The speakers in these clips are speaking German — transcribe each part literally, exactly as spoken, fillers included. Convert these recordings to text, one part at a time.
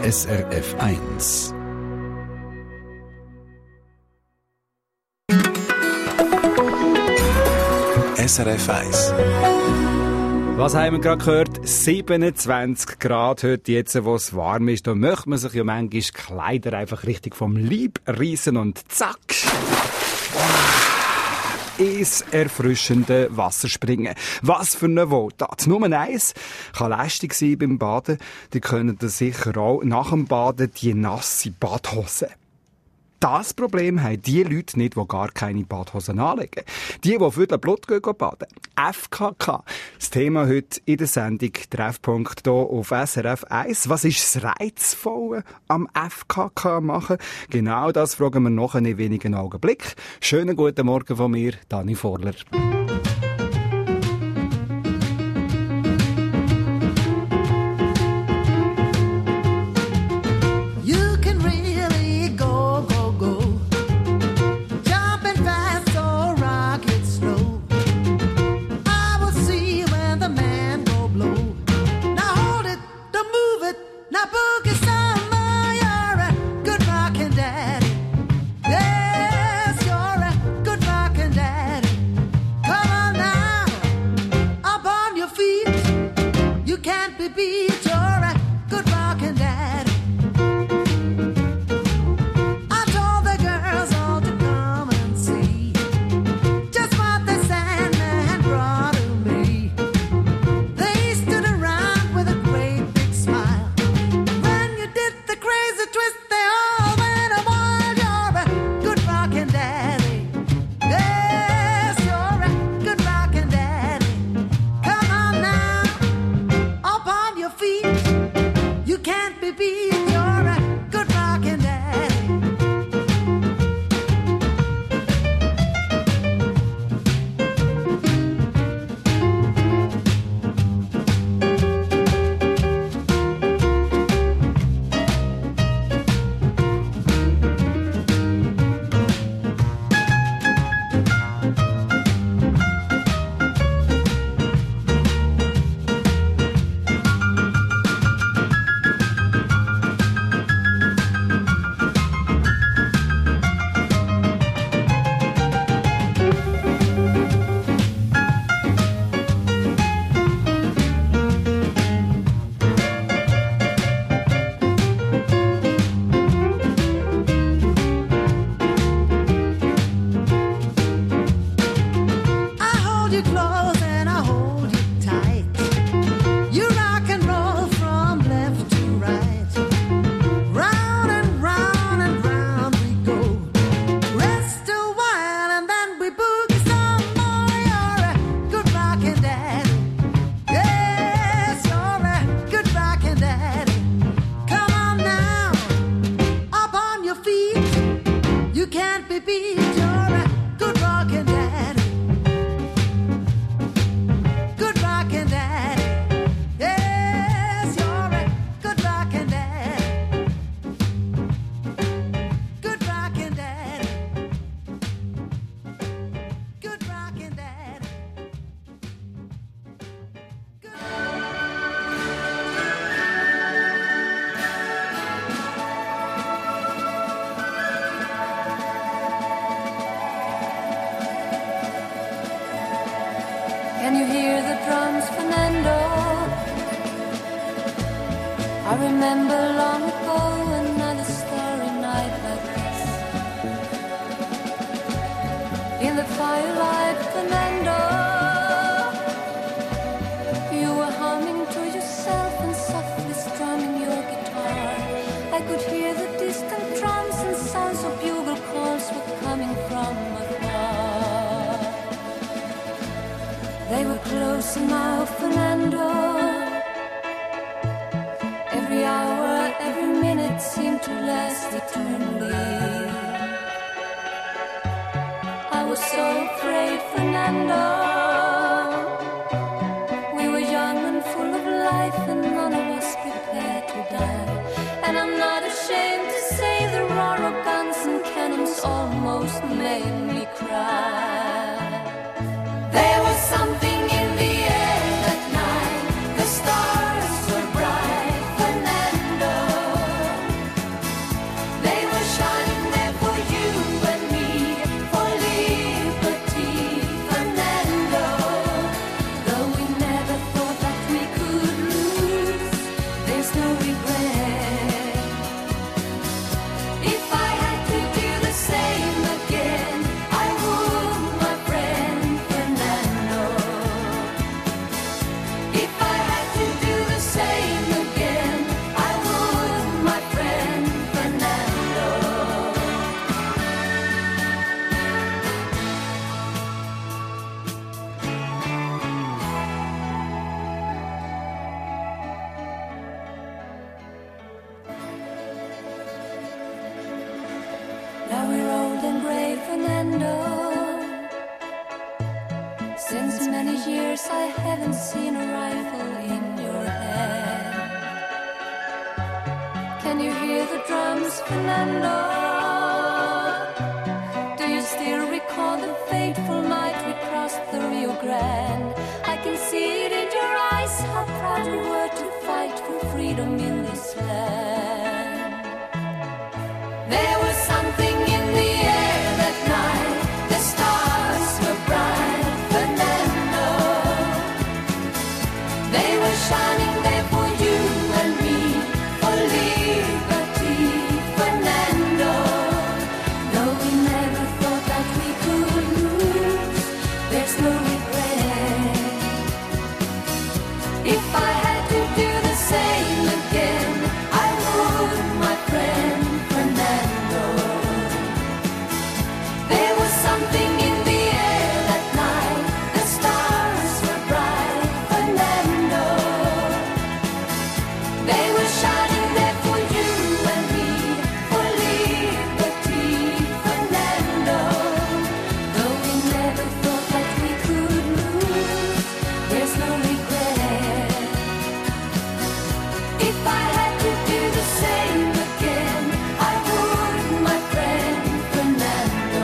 S R F eins. S R F eins. Was haben wir gerade gehört? siebenundzwanzig Grad heute, jetzt, wo es warm ist. Da möchte man sich ja manchmal Kleider einfach richtig vom Leib reissen und zack! Ins erfrischende Wasser springen. Was für eine Wohltat. Nummer eins kann lästig sein beim Baden. Die können dann sicher auch nach dem Baden die nasse Badhose. Das Problem haben die Leute nicht, die gar keine Badhosen anlegen. Die, die für das Blut gehen, baden. F K K. Das Thema heute in der Sendung Treffpunkt hier auf S R F eins. Was ist das Reizvolle am F K K machen? Genau das fragen wir noch in wenigen Augenblick. Schönen guten Morgen von mir, Dani Vorler. Can you hear the drums, Fernando? I remember long ago another starry night like this. In the firelight, Fernando, you were humming to yourself and softly strumming your guitar. I could hear the distant drums and sounds of bugle calls were coming from afar. They were closer now, Fernando. Every hour, every minute seemed to last eternally. I was so afraid, Fernando. We were young and full of life and none of us prepared to die. And I'm not ashamed to say the roar of guns and cannons almost made me cry. There was something in the air that night. The stars were bright, Fernando. years I haven't seen a rifle in your hand. Can you hear the drums, Fernando? Do you still recall the fateful night we crossed the Rio Grande? I can see it in your eyes, how proud you were to fight for freedom in this land. There was something in the air that night, the stars were bright, Fernando. They were shining there for you and me, for liberty, Fernando. Though we never thought that we could lose, there's no regret. If I had to do the same again, I would, my friend Fernando. There was something in the air that night, the stars were bright, Fernando. They were shining there for you and me, for liberty, Fernando. Though we never thought that we could lose, there's no regret. If I had to do the same again, I would, my friend Fernando.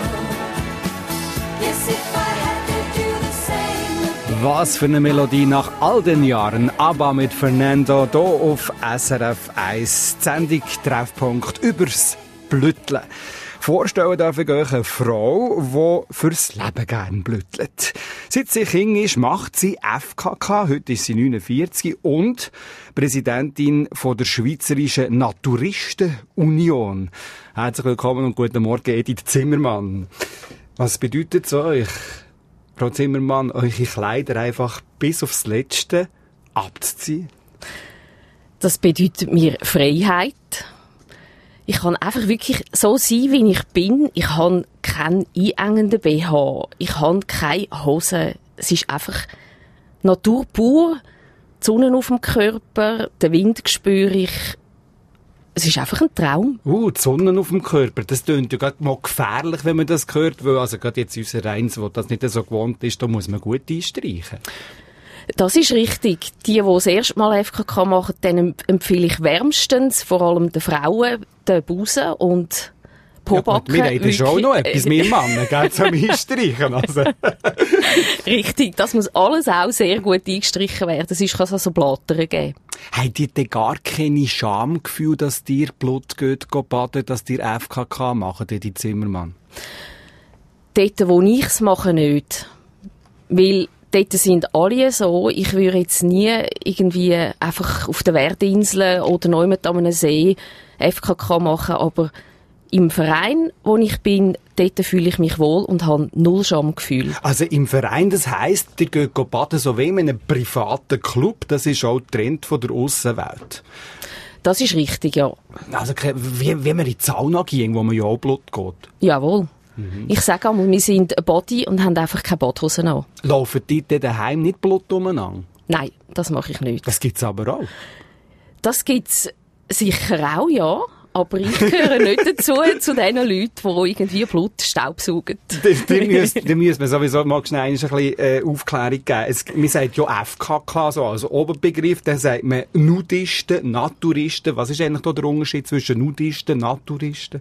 Yes, if I had to do the same again. Was für eine Melodie nach all den Jahren. ABBA mit Fernando, hier auf S R F eins. Die Sendung Treffpunkt übers Blütteln. Vorstellen darf ich euch eine Frau, die fürs Leben gerne blüttelt. Seit sie Kind ist, macht sie F K K. Heute ist sie neunundvierzig und Präsidentin von der Schweizerischen Naturistenunion. Herzlich willkommen und guten Morgen, Edith Zimmermann. Was bedeutet es euch, Frau Zimmermann, eure Kleider einfach bis aufs Letzte abzuziehen? Das bedeutet mir Freiheit. Ich kann einfach wirklich so sein, wie ich bin. Ich habe keinen einengenden B H. Ich habe keine Hose. Es ist einfach Natur pur. Die Sonne auf dem Körper, den Wind spüre ich. Es ist einfach ein Traum. Uh, die Sonne auf dem Körper. Das klingt ja gerade mal gefährlich, wenn man das hört. Weil also gerade jetzt unser Reins, der das nicht so gewohnt ist, da muss man gut einstreichen. Das ist richtig. Die, die das erste Mal F K K machen, denen empfehle ich wärmstens, vor allem den Frauen, den Busen und Pobacken. Ja, wir reden schon auch noch etwas, wir Männer, gell, zum Einstreichen. Also. Richtig, das muss alles auch sehr gut eingestrichen werden. Es kann also Blattern geben. Habt ihr denn gar keine Schamgefühl, dass dir Blut geht, geht baden, dass dir F K K machen, die Zimmermann? Dort, wo ich es mache, nicht. Weil dort sind alle so. Ich würde jetzt nie irgendwie einfach auf der Werdinsel oder neu mit einem See F K K machen, aber im Verein, wo ich bin, dort fühle ich mich wohl und habe null Schamgefühl. Also im Verein, das heisst, ihr geht baden so wie in einem privaten Club, das ist auch der Trend von der Aussenwelt. Das ist richtig, ja. Also wie, wie man in die Sauna ging, wo man ja auch Blut geht. Jawohl. Mhm. Ich sage einmal, wir sind ein Body und haben einfach keine Badhosen an. Laufen die denn daheim nicht Blut umeinander? Nein, das mache ich nicht. Das gibt's aber auch. Das gibt's sicher auch, ja. Aber ich gehöre nicht dazu, zu den Leuten, die irgendwie Blut staubsaugen. Da müssen wir sowieso mal schnell ein bisschen äh, Aufklärung geben. Es, man sagt ja F K K, so als Oberbegriff, dann sagt man Nudisten, Naturisten. Was ist eigentlich da der Unterschied zwischen Nudisten und Naturisten?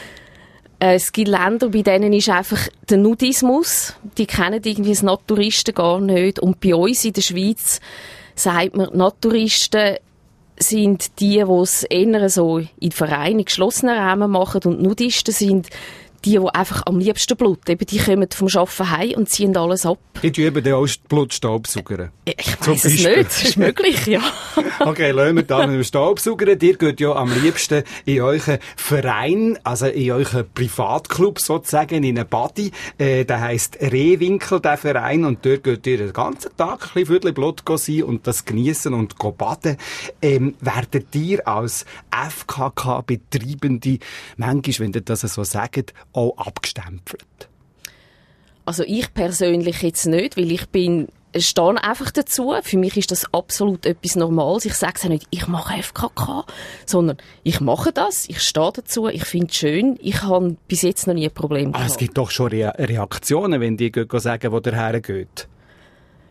Es gibt Länder, bei denen ist einfach der Nudismus. Die kennen irgendwie das Naturisten gar nicht. Und bei uns in der Schweiz sagt man, Naturisten sind die, die es eher so in Vereinen, in geschlossenen Räumen machen. Und Nudisten sind die, die einfach am liebsten Blut. Eben, die kommen vom Arbeiten heim und ziehen alles ab. Die üben dann auch Blutstaubsaugern. Ich weiss es nicht. Das ist möglich, ja. Okay, lassen wir da mit dem Staubsaugern. Ihr geht ja am liebsten in euren Verein, also in euren Privatclub sozusagen, in einen Body. Äh, der heisst Rehwinkel, der Verein. Und dort geht ihr den ganzen Tag ein bisschen Viertel Blut sein und das geniessen und baden. Ähm, werdet ihr als F K K-Betreibende manchmal, wenn ihr das so sagt, auch abgestempelt? Also ich persönlich jetzt nicht, weil ich bin, stehe einfach dazu. Für mich ist das absolut etwas Normales. Ich sage ja nicht, ich mache F K K, sondern ich mache das, ich stehe dazu, ich finde es schön. Ich habe bis jetzt noch nie ein Problem gehabt. Ah, es gibt doch schon Re- Reaktionen, wenn die sagen, wo der hergeht.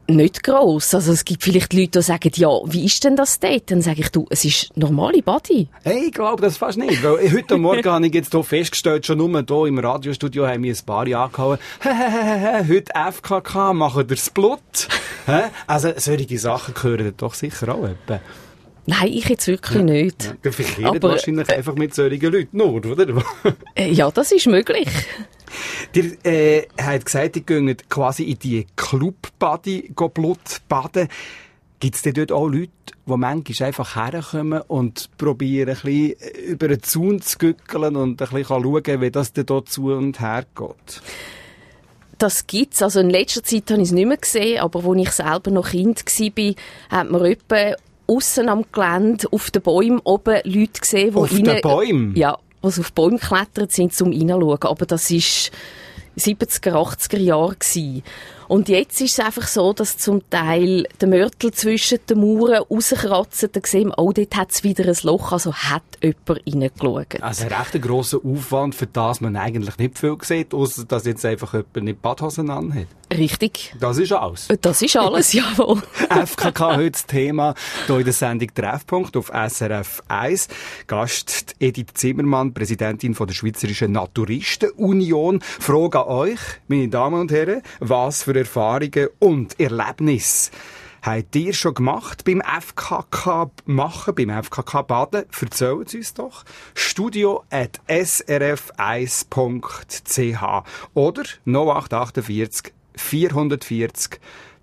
Nicht gross. Also es gibt vielleicht Leute, die sagen, ja, wie ist denn das dort? Dann sage ich, du, es ist normale Body. Hey, ich glaube das fast nicht. Weil heute Morgen habe ich jetzt hier festgestellt, schon nur hier im Radiostudio haben wir ein paar angehauen. Heute F K K, machen das Blut. Also solche Sachen gehören doch sicher auch etwa. Nein, ich jetzt wirklich ja. nicht. Ja, der verkehrt Aber, wahrscheinlich äh, einfach mit solchen Leuten nur, oder? Ja, das ist möglich. Ihr äh, habt gesagt, ihr geht quasi in die Club-Body Blut baden. Gibt es denn dort auch Leute, die manchmal einfach herkommen und probieren, ein bisschen über den Zaun zu gückeln und ein bisschen schauen, wie das denn dort zu und her geht? Das gibt's. Also in letzter Zeit habe ich es nicht mehr gesehen, aber als ich selber noch Kind war, hat man etwa aussen am Gelände auf den Bäumen oben Leute gesehen, die auf rein, den Bäumen? Ja, die auf Bäume geklettert sind, um reinzuschauen. Aber das war siebziger, achtziger Jahre gewesen. Und jetzt ist es einfach so, dass zum Teil der Mörtel zwischen den Mauern rauskratzen. Da sehen wir, oh, dort hat es wieder ein Loch, also hat jemand reingeschaut. Also ein recht grosser Aufwand, für das man eigentlich nicht viel sieht, ausser dass jetzt einfach jemand nicht Badhosen anhat. Richtig. Das ist alles. Das ist alles, jawohl. F K K heute das Thema hier in der Sendung Treffpunkt auf S R F eins. Gast Edith Zimmermann, Präsidentin von der Schweizerischen Naturistenunion. Frage an euch, meine Damen und Herren, was für Erfahrungen und Erlebnisse habt ihr schon gemacht beim F K K machen, beim F K K baden? Erzählt es uns doch. studio at s r f eins punkt c h oder null acht achtundvierzig vierhundertvierzig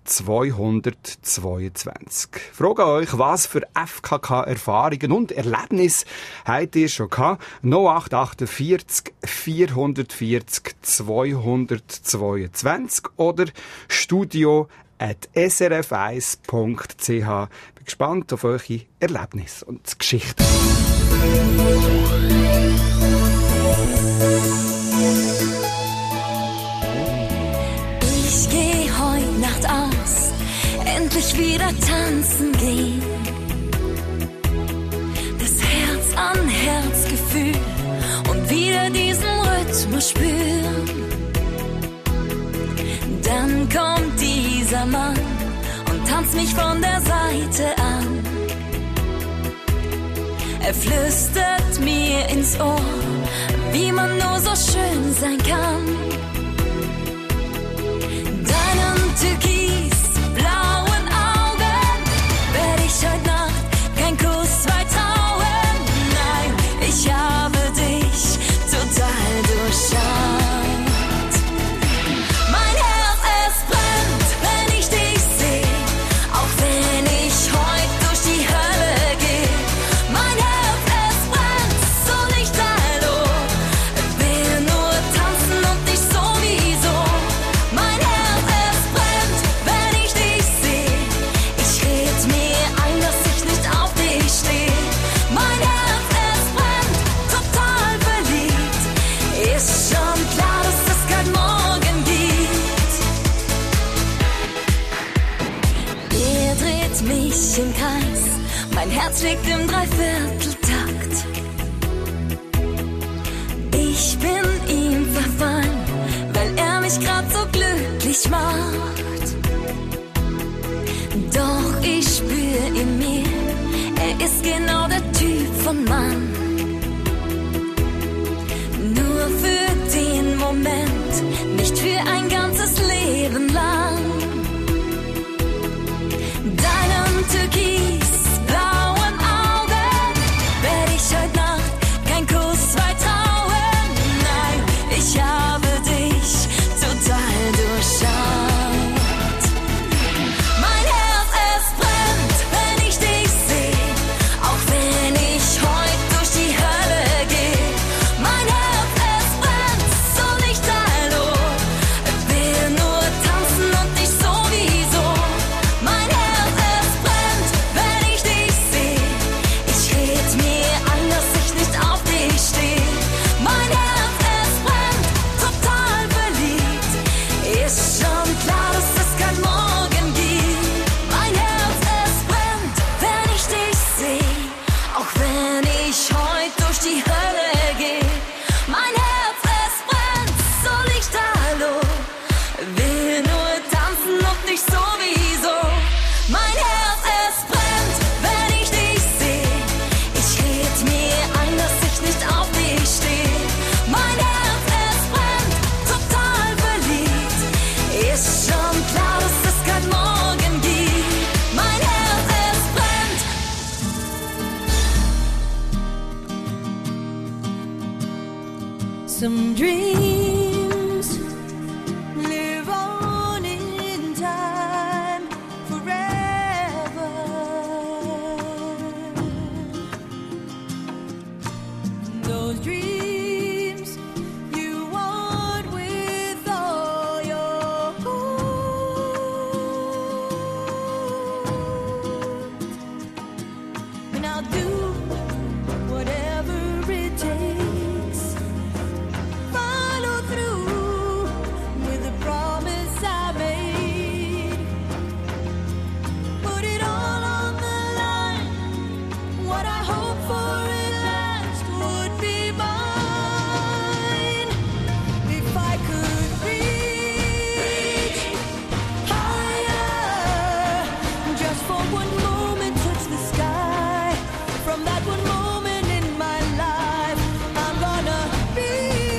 zweihundertzweiundzwanzig. Frage euch, was für F K K-Erfahrungen und Erlebnisse habt ihr schon gehabt? null acht achtundvierzig vierhundertvierzig zweihundertzweiundzwanzig oder studio at s r f eins punkt c h. Bin gespannt auf eure Erlebnisse und Geschichten. Ich geh heut Nacht aus, endlich wieder tanzen gehen. Das Herz an Herz Gefühl und wieder diesen Rhythmus spüren. Dann kommt dieser Mann und tanzt mich von der Seite an. Er flüstert mir ins Ohr, wie man nur so schön sein kann. Deinen türkisblauen Augen werde ich heute Nacht kein Kuss weit trauen. Nein, ich habe dich total durchschaut. Mein Herz, es brennt, wenn ich dich sehe, auch wenn ich heute durch die Hölle gehe. Mein Herz, es brennt, so lichterloh, will nur tanzen und dich sowieso. Mein Herz, es brennt, wenn ich dich sehe, ich red mir ein, dass ich nicht auf dich stehe. Mein Herz, es brennt, total verliebt, ist schon klar, dass es kein Morgen gibt. Er dreht mich im Kreis, mein Herz schlägt im Dreivierteltakt. Ich bin ihm verfallen, weil er mich grad so glücklich macht. Doch ich spür in mir, er ist genau der Typ von Mann. Nur für den Moment, nicht für ein ganzes Leben lang. Deinen türkisblauen Augen werde ich heute Nacht kein Kuss weit trauen. Nein, ich habe dich total durchschaut. Mein Herz, es brennt, wenn ich dich sehe, auch wenn ich heute durch die Some dreams live on in time forever. Those dreams you want with all your heart. And I'll do whatever it takes. Follow through with the promise I made. Put it all on the line. What I hope for at last would be mine. If I could reach higher, just for one moment touch the sky. From that one moment in my life, I'm gonna be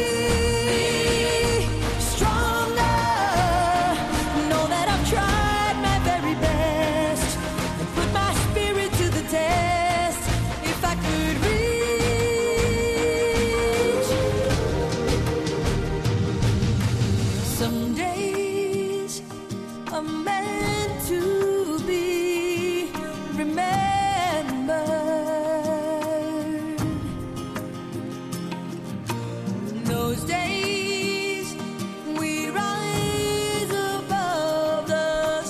stronger. Know that I've tried my very best and put my spirit to the test. If I could reach, some days are meant to be remembered. Those days we rise above the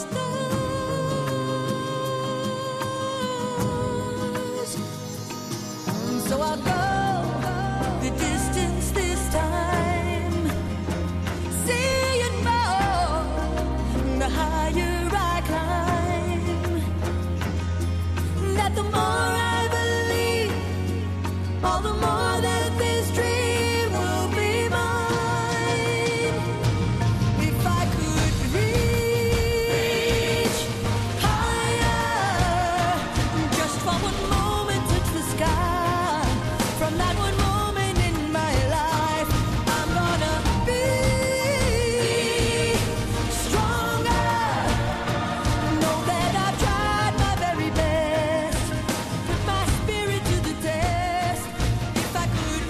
stars. So I'll go the distance this time. See it more the higher I climb. That the more I believe, all the more that this dream will be mine. If I could reach higher, just for one moment touch the sky. From that one moment in my life, I'm gonna be stronger. Know that I've tried my very best. Put my spirit to the test. If I could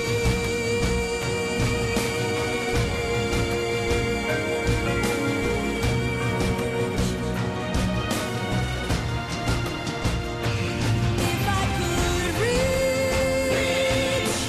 If I could reach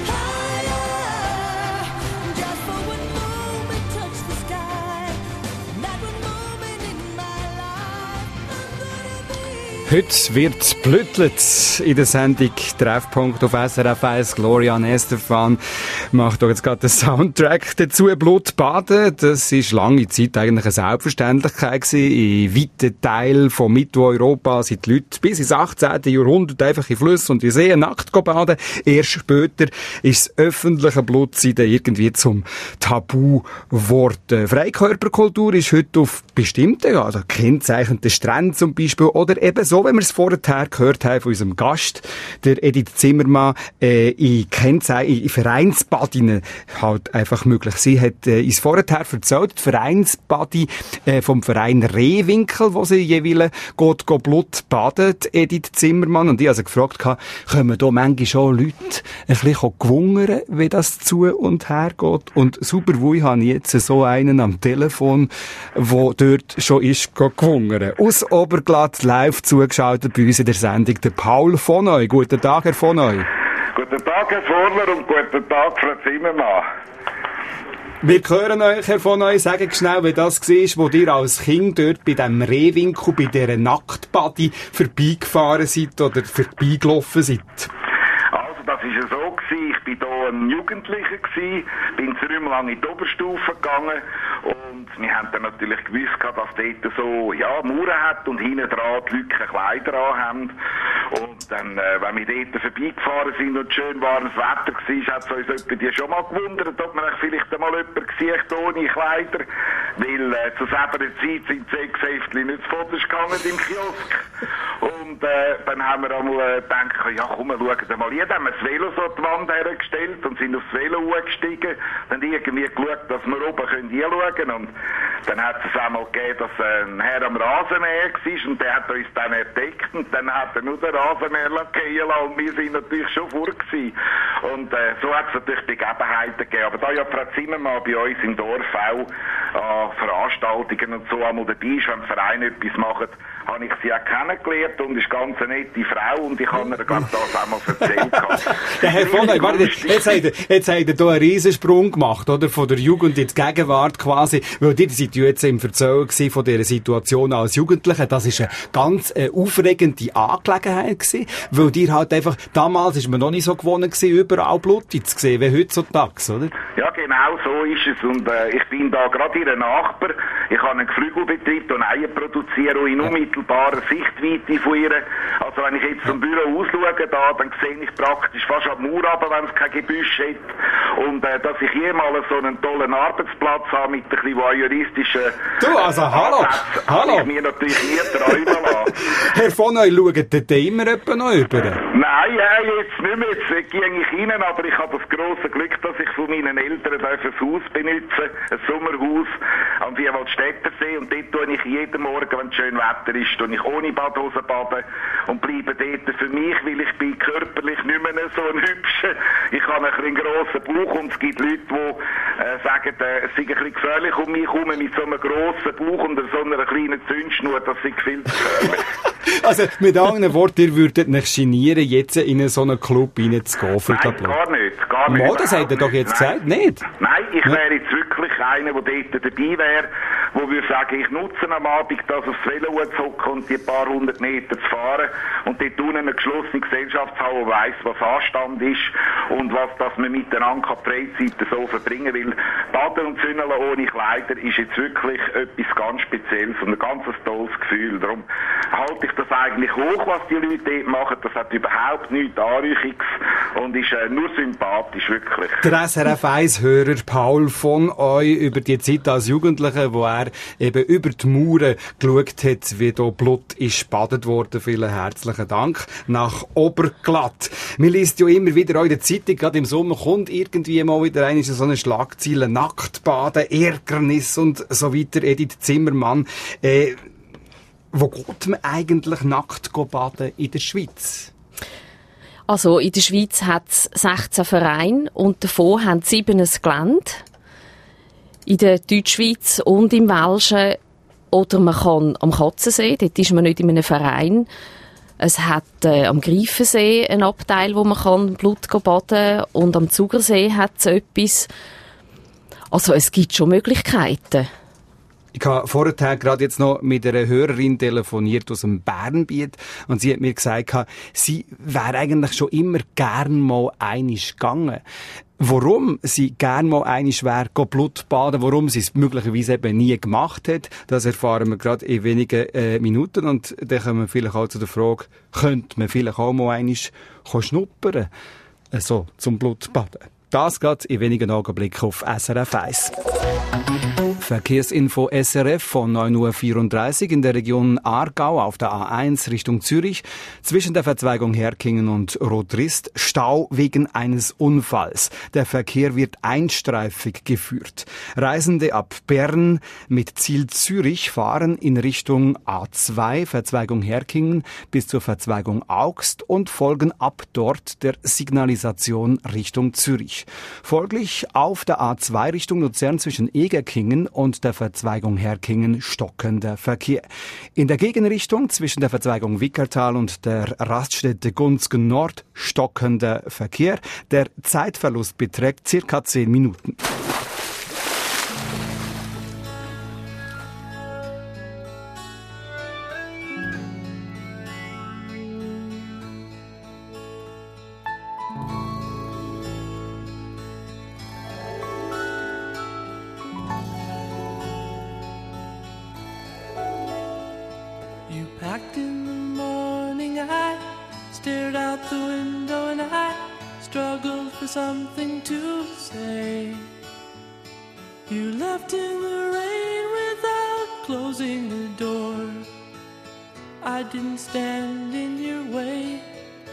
higher, just for one moment touch the sky. That one moment in my life, I'm gonna be. Heute wird blüttelt in der Sendung Treffpunkt auf S R F eins. Gloria Estefan macht doch jetzt gerade den Soundtrack dazu. Blutbaden, das ist lange Zeit eigentlich eine Selbstverständlichkeit gewesen. In weiten Teilen von Mitteleuropa sind die Leute bis ins achtzehnten. Jahrhundert einfach in Flüsse und in Seen nackt baden. Erst später ist das öffentliche Blutseiden irgendwie zum Tabu geworden. Freikörperkultur ist heute auf bestimmten, also kennzeichnenden Stränden zum Beispiel, oder eben so, wenn wir es vorher gehört haben von unserem Gast, der Edith Zimmermann, äh, in, Kennzei- in Vereinsbadinnen halt einfach möglich. Sie hat äh, uns vorher erzählt, die Vereinsbadi äh, vom Verein Rehwinkel, wo sie jeweils geht, geht Blut badet, Edith Zimmermann. Und ich habe sie gefragt, kommen da manchmal schon Leute ein bisschen gewungern, wie das zu und her geht. Und super, wo ich habe jetzt so einen am Telefon, der dort schon ist gewungern. Aus Oberglatt live zugeschaltet bei uns in der Sendung, der Paul von Neu. Guten Tag, Herr von Neu. Guten Tag, Herr Vorler, und guten Tag, Frau Zimmermann. Wir hören euch, Herr von Neu, sagen schnell, wie das war, wo ihr als Kind dort bei diesem Rehwinkel, bei dieser Nacktbadi vorbeigefahren seid oder vorbeigelaufen seid. Also, das war ja so gewesen. Ich war hier ein Jugendlicher gewesen, bin dreimal in die Oberstufe gegangen und wir haben dann natürlich gewusst, dass dort so, ja, Mauern hat und hinten dran die Leute Kleider anhaben. Und dann, äh, wenn wir dort vorbeigefahren sind und schön warmes Wetter war, hat es uns jemand die schon mal gewundert, ob man vielleicht einmal jemanden gesehen ohne Kleider. Weil äh, zu selber Zeit sind die Sexheftchen nicht zu Fotos gegangen im Kiosk. Und äh, dann haben wir einmal äh, gedacht, ja komm, wir schauen mal hier. Dann haben wir das Velo so an die Wand hergestellt und sind aufs Velo hochgestiegen. Dann irgendwie geschaut, dass wir oben können hinschauen können. Und Dann hat es einmal gegeben, dass ein Herr am Rasenmäher war und der hat uns dann entdeckt und dann hat er nur den Rasenmäher gehen lassen und wir sind natürlich schon vor gewesen. Und äh, so hat es natürlich Begebenheiten gegeben. Aber da ja Frau Zimmermann bei uns im Dorf auch an Veranstaltungen und so einmal dabei ist, wenn die Vereine etwas machen, habe ich sie auch kennengelernt und ist ganz eine nette Frau und ich habe ihr, glaube ich, das auch mal erzählt. Der Herr von Neu, warte, jetzt hat er, jetzt hat er hier einen Riesensprung gemacht, oder? Von der Jugend in die Gegenwart quasi. Weil ihr seid ja jetzt im Erzählen gewesen von dieser Situation als Jugendliche. Das ist eine ganz äh, aufregende Angelegenheit gewesen. Weil ihr halt einfach, damals ist man noch nicht so gewohnt gewesen, überall Blut zu sehen, wie heutzutage, oder? Ja, genau so ist es. Und äh, ich bin da gerade ihr Nachbar. Ich habe einen Geflügelbetrieb und Eier produziere in unmittelbarer Sichtweite von ihr. Also wenn ich jetzt zum Büro ausschaue, da, dann sehe ich praktisch fast am Mauer runter, wenn es kein Gebüsch hat. Und äh, dass ich jemals so einen tollen Arbeitsplatz habe mit ein bisschen voyeuristischen Du, also hallo, Ansätzen, hallo. habe ich mir natürlich nie träumen lassen. Herr von Neu, schaut ihr immer etwa noch über? Nein, ja, jetzt nicht mehr. Jetzt gehe ich rein, aber ich habe das grosse Glück, dass ich von meinen Eltern ein Haus benutzen, ein Sommerhaus am Vierwaldstättersee. Und dort tue ich jeden Morgen, wenn es schön Wetter ist, tue ich ohne Badhose baden und bleibe dort für mich, weil ich bin körperlich nicht mehr so ein hübscher. Ich habe ein bisschen grossen Bauch und es gibt Leute, die äh, sagen, äh, es sei ein bisschen gefährlich um mich herum mit so einem grossen Bauch und so einer kleinen Zündschnur, das sei viel zu gefährlich. Also, mit anderen Worten, ihr würdet nicht genieren, jetzt in so einen Club reinzugehen für Nein, gar nicht, gar nicht. Mal, das hat er doch jetzt gesagt, nicht? Nein, ich Ja. wäre jetzt wirklich einer, der dort dabei wäre, wo würde sagen, ich nutze am Abend das aufs Velo zu hocken und die paar hundert Meter zu fahren und dort unten eine geschlossene Gesellschaft zu haben, die weiss, was Anstand ist und was das man miteinander die Freizeit so verbringen will. Baden und Zündeln ohne Kleider ist jetzt wirklich etwas ganz Spezielles und ein ganz tolles Gefühl. Darum halte ich das eigentlich hoch, was die Leute dort machen. Das hat überhaupt nichts Anrüchiges und ist äh, nur sympathisch, wirklich. Der S R F eins-Hörer Paul von euch über die Zeit als Jugendlicher, wo er eben über die Mauern geschaut hat, wie da Blut ist gebadet worden. Vielen herzlichen Dank nach Oberglatt. Man liest ja immer wieder auch in der Zeitung, gerade im Sommer kommt irgendwie mal wieder eine so eine Schlagzeile, Nacktbaden, Ärgernis und so weiter. Edith Zimmermann, äh, wo geht man eigentlich nackt baden in der Schweiz? Also in der Schweiz hat es sechzehn Vereine und davon haben sieben ein Gelände. In der Deutschschweiz und im Welschen. Oder man kann am Katzensee, dort ist man nicht in einem Verein. Es hat äh, am Greifensee einen Abteil, wo man kann Blut baden kann. Und am Zugersee hat es etwas. Also es gibt schon Möglichkeiten. Ich habe vorher gerade jetzt noch mit einer Hörerin telefoniert aus dem Bernbiet und sie hat mir gesagt, sie wäre eigentlich schon immer gern mal einisch gegangen. Warum sie gern mal einisch wäre, Blut baden, warum sie es möglicherweise eben nie gemacht hat, das erfahren wir gerade in wenigen äh, Minuten und dann kommen wir vielleicht auch zu der Frage, könnte man vielleicht auch mal einisch schnuppern, äh, so zum Blutbaden. Das geht in wenigen Augenblicken auf S R F eins. Verkehrsinfo S R F von neun Uhr vierunddreißig in der Region Aargau auf der A eins Richtung Zürich. Zwischen der Verzweigung Herkingen und Rotrist Stau wegen eines Unfalls. Der Verkehr wird einstreifig geführt. Reisende ab Bern mit Ziel Zürich fahren in Richtung A zwei Verzweigung Herkingen bis zur Verzweigung Augst und folgen ab dort der Signalisation Richtung Zürich. Folglich auf der A zwei Richtung Luzern zwischen Egerkingen und der Verzweigung Herkingen stockender Verkehr. In der Gegenrichtung zwischen der Verzweigung Wickertal und der Raststätte Gunzgen Nord stockender Verkehr. Der Zeitverlust beträgt circa zehn Minuten. Packed in the morning, I stared out the window and I struggled for something to say. You left in the rain without closing the door. I didn't stand in your way.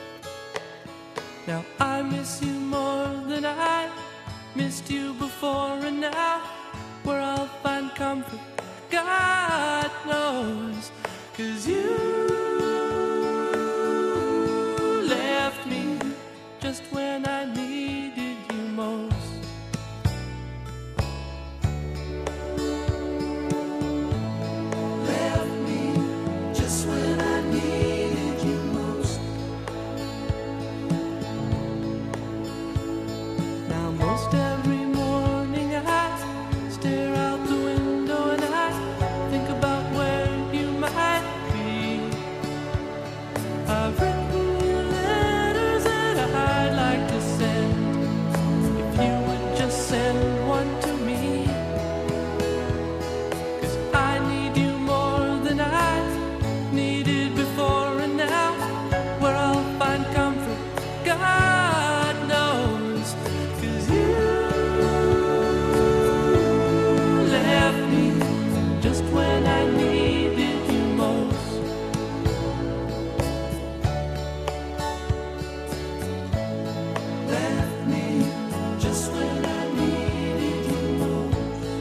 Now I miss you more than I missed you before, and now where I'll find comfort God knows, 'cause you left me just when I needed you most. Left me just when I needed you most. Now most every morning I stare out the window and I think about where you might be. I've written you letters that I'd like to send, if you would just send one to me. 'Cause I need you more than I needed before, and now where I'll find comfort, God knows. 'Cause you left me just when I needed you most. Left me just when I needed you most.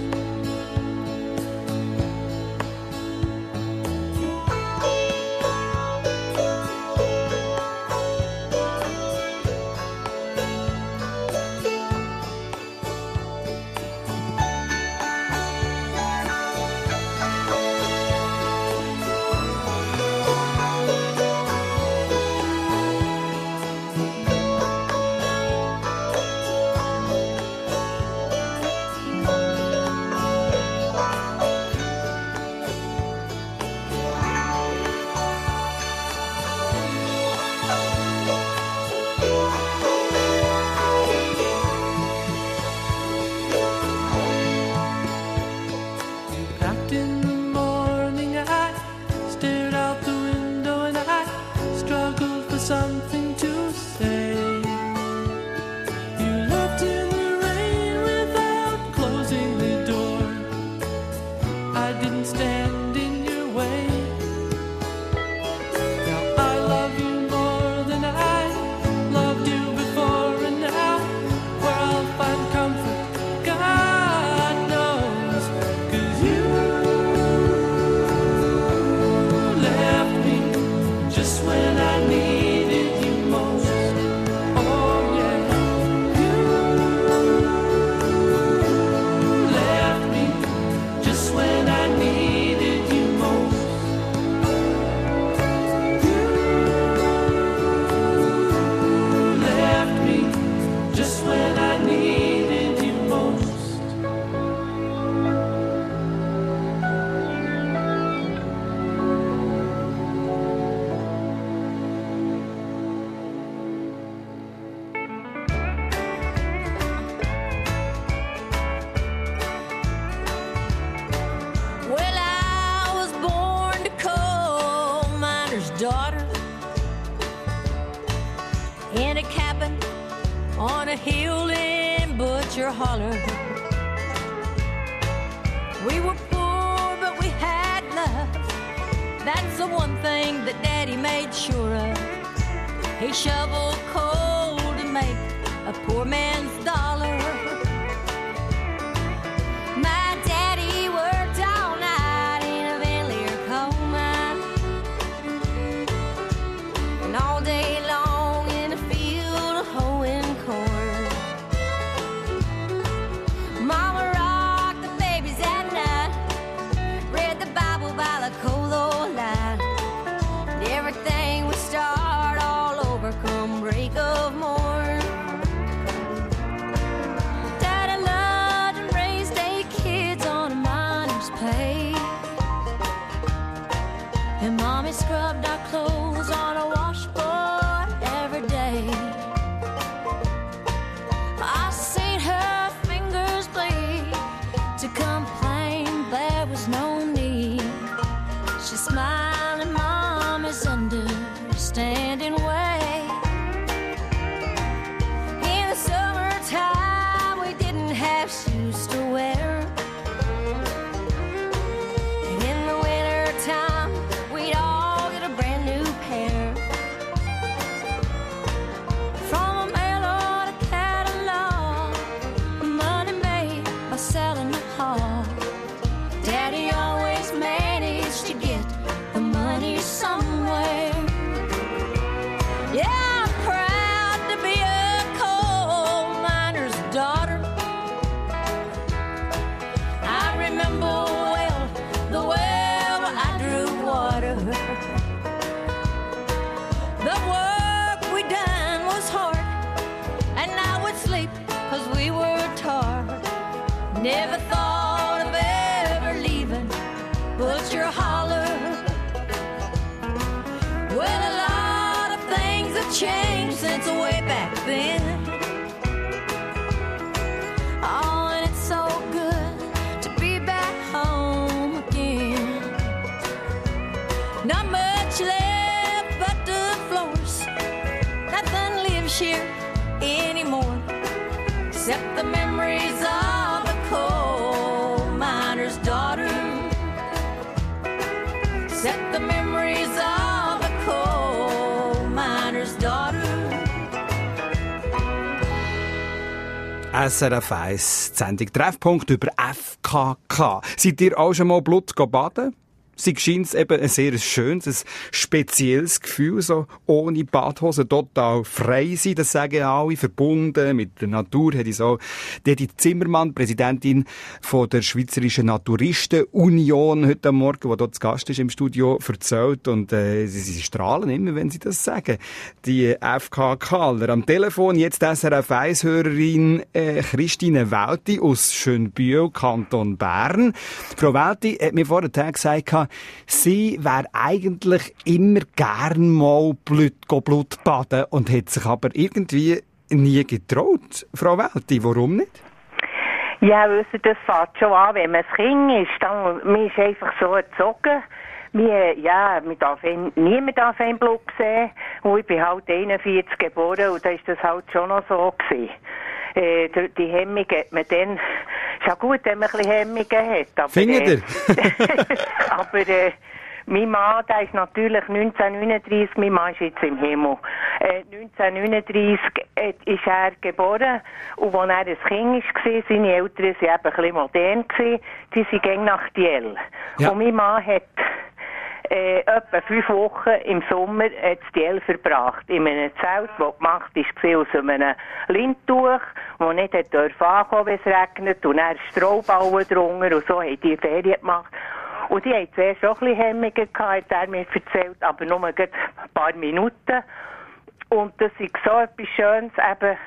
Packed in the morning, I stared out the window and I struggled for something to say. You left in the rain without closing the door. I didn't stand in your way. Now I love you more than I loved you before, and now where I'll find comfort, God knows. 'Cause you left me just when I needed you most. Oh yeah, you left me just when I needed you most. You left me just when I needed you most. Well, I was born to coal miner's daughter in a cabin on a hill in Butcher Holler. We were poor, but we had love. That's the one thing that Daddy made sure of. He shoveled coal to make a poor man's dollar. My daddy worked all night in a Ventlier coal mine, and all day long in a field hoeing corn. Mama rocked the babies at night, read the Bible by the coal old light, and everything would start all over come break of morn. Never thought of ever leaving, but you're holler. Well, a lot of things have changed since way back then. Oh, and it's so good to be back home again. Not much left but the floors. Nothing lives here anymore, except the memories of a coal miner's daughter. Except the memories of a coal miner's daughter. S R F eins, die Sendung Treffpunkt über F K K. Seid ihr auch schon mal Blut baden? Sie scheint eben ein sehr schönes, ein spezielles Gefühl, so ohne Badhose, total frei sein, das sagen alle, verbunden mit der Natur, hat ich so Didi Zimmermann, Präsidentin von der Schweizerischen Naturistenunion, heute Morgen, die dort zu Gast ist im Studio, erzählt, und äh, sie, sie strahlen immer, wenn sie das sagen. Die F K Kler. Am Telefon jetzt S R F eins-Hörerin äh, Christine Welti aus Schönbühl, Kanton Bern. Frau Welti hat mir vorhin gesagt, sie wäre eigentlich immer gern mal Blut, Blut baden und hat sich aber irgendwie nie getraut. Frau Welti, warum nicht? Ja, wisst ihr, das fängt schon an, wenn man ein Kind ist. Dann, man ist einfach so erzogen. Wir, ja, man darf ein, niemand darf ein Blut sehen. Und ich bin halt einundvierzig geboren und da ist das halt schon noch so gewesen. Äh, die Hemmungen hat man dann, ist ja gut, wenn man ein bisschen Hemmungen hat. Aber, Findet ihr? Äh, aber äh, mein Mann, der ist natürlich neunzehnhundertneununddreissig, mein Mann ist jetzt im Himmel. Äh, neunzehnhundertneununddreissig äh, ist er geboren und als er ein Kind war, seine Eltern waren eben ein bisschen modern, die sind gegen nach Diel. Ja. Und mein Mann hat Äh, etwa fünf Wochen im Sommer hat es Diel verbracht. In einem Zelt, das gemacht war aus einem Lindtuch, das nicht hat ankommen, wenn es regnet, und dann Strohballen drunter, und so haben die Ferien gemacht. Und die hatten zuerst auch ein bisschen Hemmungen gehabt, hat er mir erzählt, aber nur ein paar Minuten. Und das ist so etwas Schönes, eben,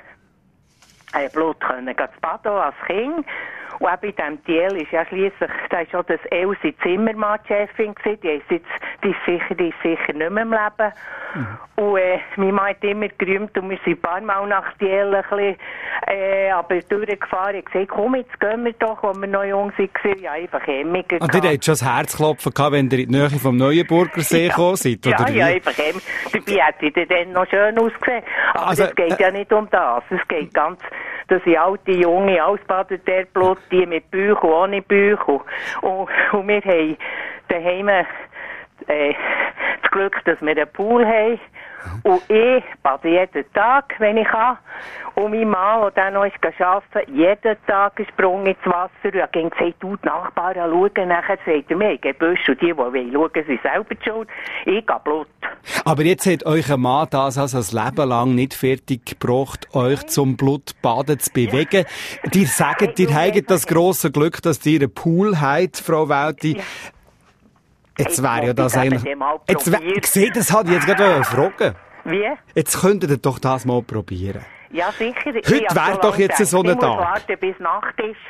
äh, Blut können gehen zu baden als Kind. Und eben in diesem Tiel ist ja schliesslich, da war schon das Elsie Zimmermann die Chefin gewesen. Die ist jetzt, die ist sicher, die ist sicher nicht mehr im Leben. Mhm. Und, äh, mein Mann hat immer gerühmt und wir sind ein paar Mal nach Tiel ein bisschen, äh, aber durchgefahren. Ich gesagt, komm, jetzt gehen wir doch, als wir noch jung waren. Ja, einfach Hemmungen gehabt. Und ihr habt schon das Herzklopfen gehabt, wenn ihr in die Nähe vom Neuenburger See ja. gekommen seid, oder ja, wie? Ja, einfach Hemmungen. Dabei hätte ich dann noch schön ausgesehen. Aber also, es geht äh, ja nicht um das. Es geht ganz, dass ich alte, junge, ausbadet der Blut, die mit Bauch und ohne Bauch. Und, und, und wir haben daheim äh, das Glück, dass wir einen Pool haben. Und ich bade jeden Tag, wenn ich kann. Und mein Mann, der dann noch ist arbeiten, jeden Tag einen Sprung ins Wasser. Und er hat gesagt, du, die Nachbarn schauen. Nachher sagt er, wir haben Gebüsch und die, die wollen schauen, sind selber die Schuld. Ich gehe Blut. Aber jetzt hat euer Mann das also ein Leben lang nicht fertig gebracht, euch zum Blutbaden zu bewegen. Ja. Ihr sagt, ihr habt das grosse Glück, dass ihr einen Pool habt, Frau Welti. Ja. Jetzt wäre ja das eigentlich... Jetzt wär, seht, das hat ich jetzt gerade fragen. Wie? Jetzt könntet ihr doch das mal probieren. Ja, sicher. Heute wäre so doch jetzt so ein Tag. Ich muss warten, bis Nacht ist.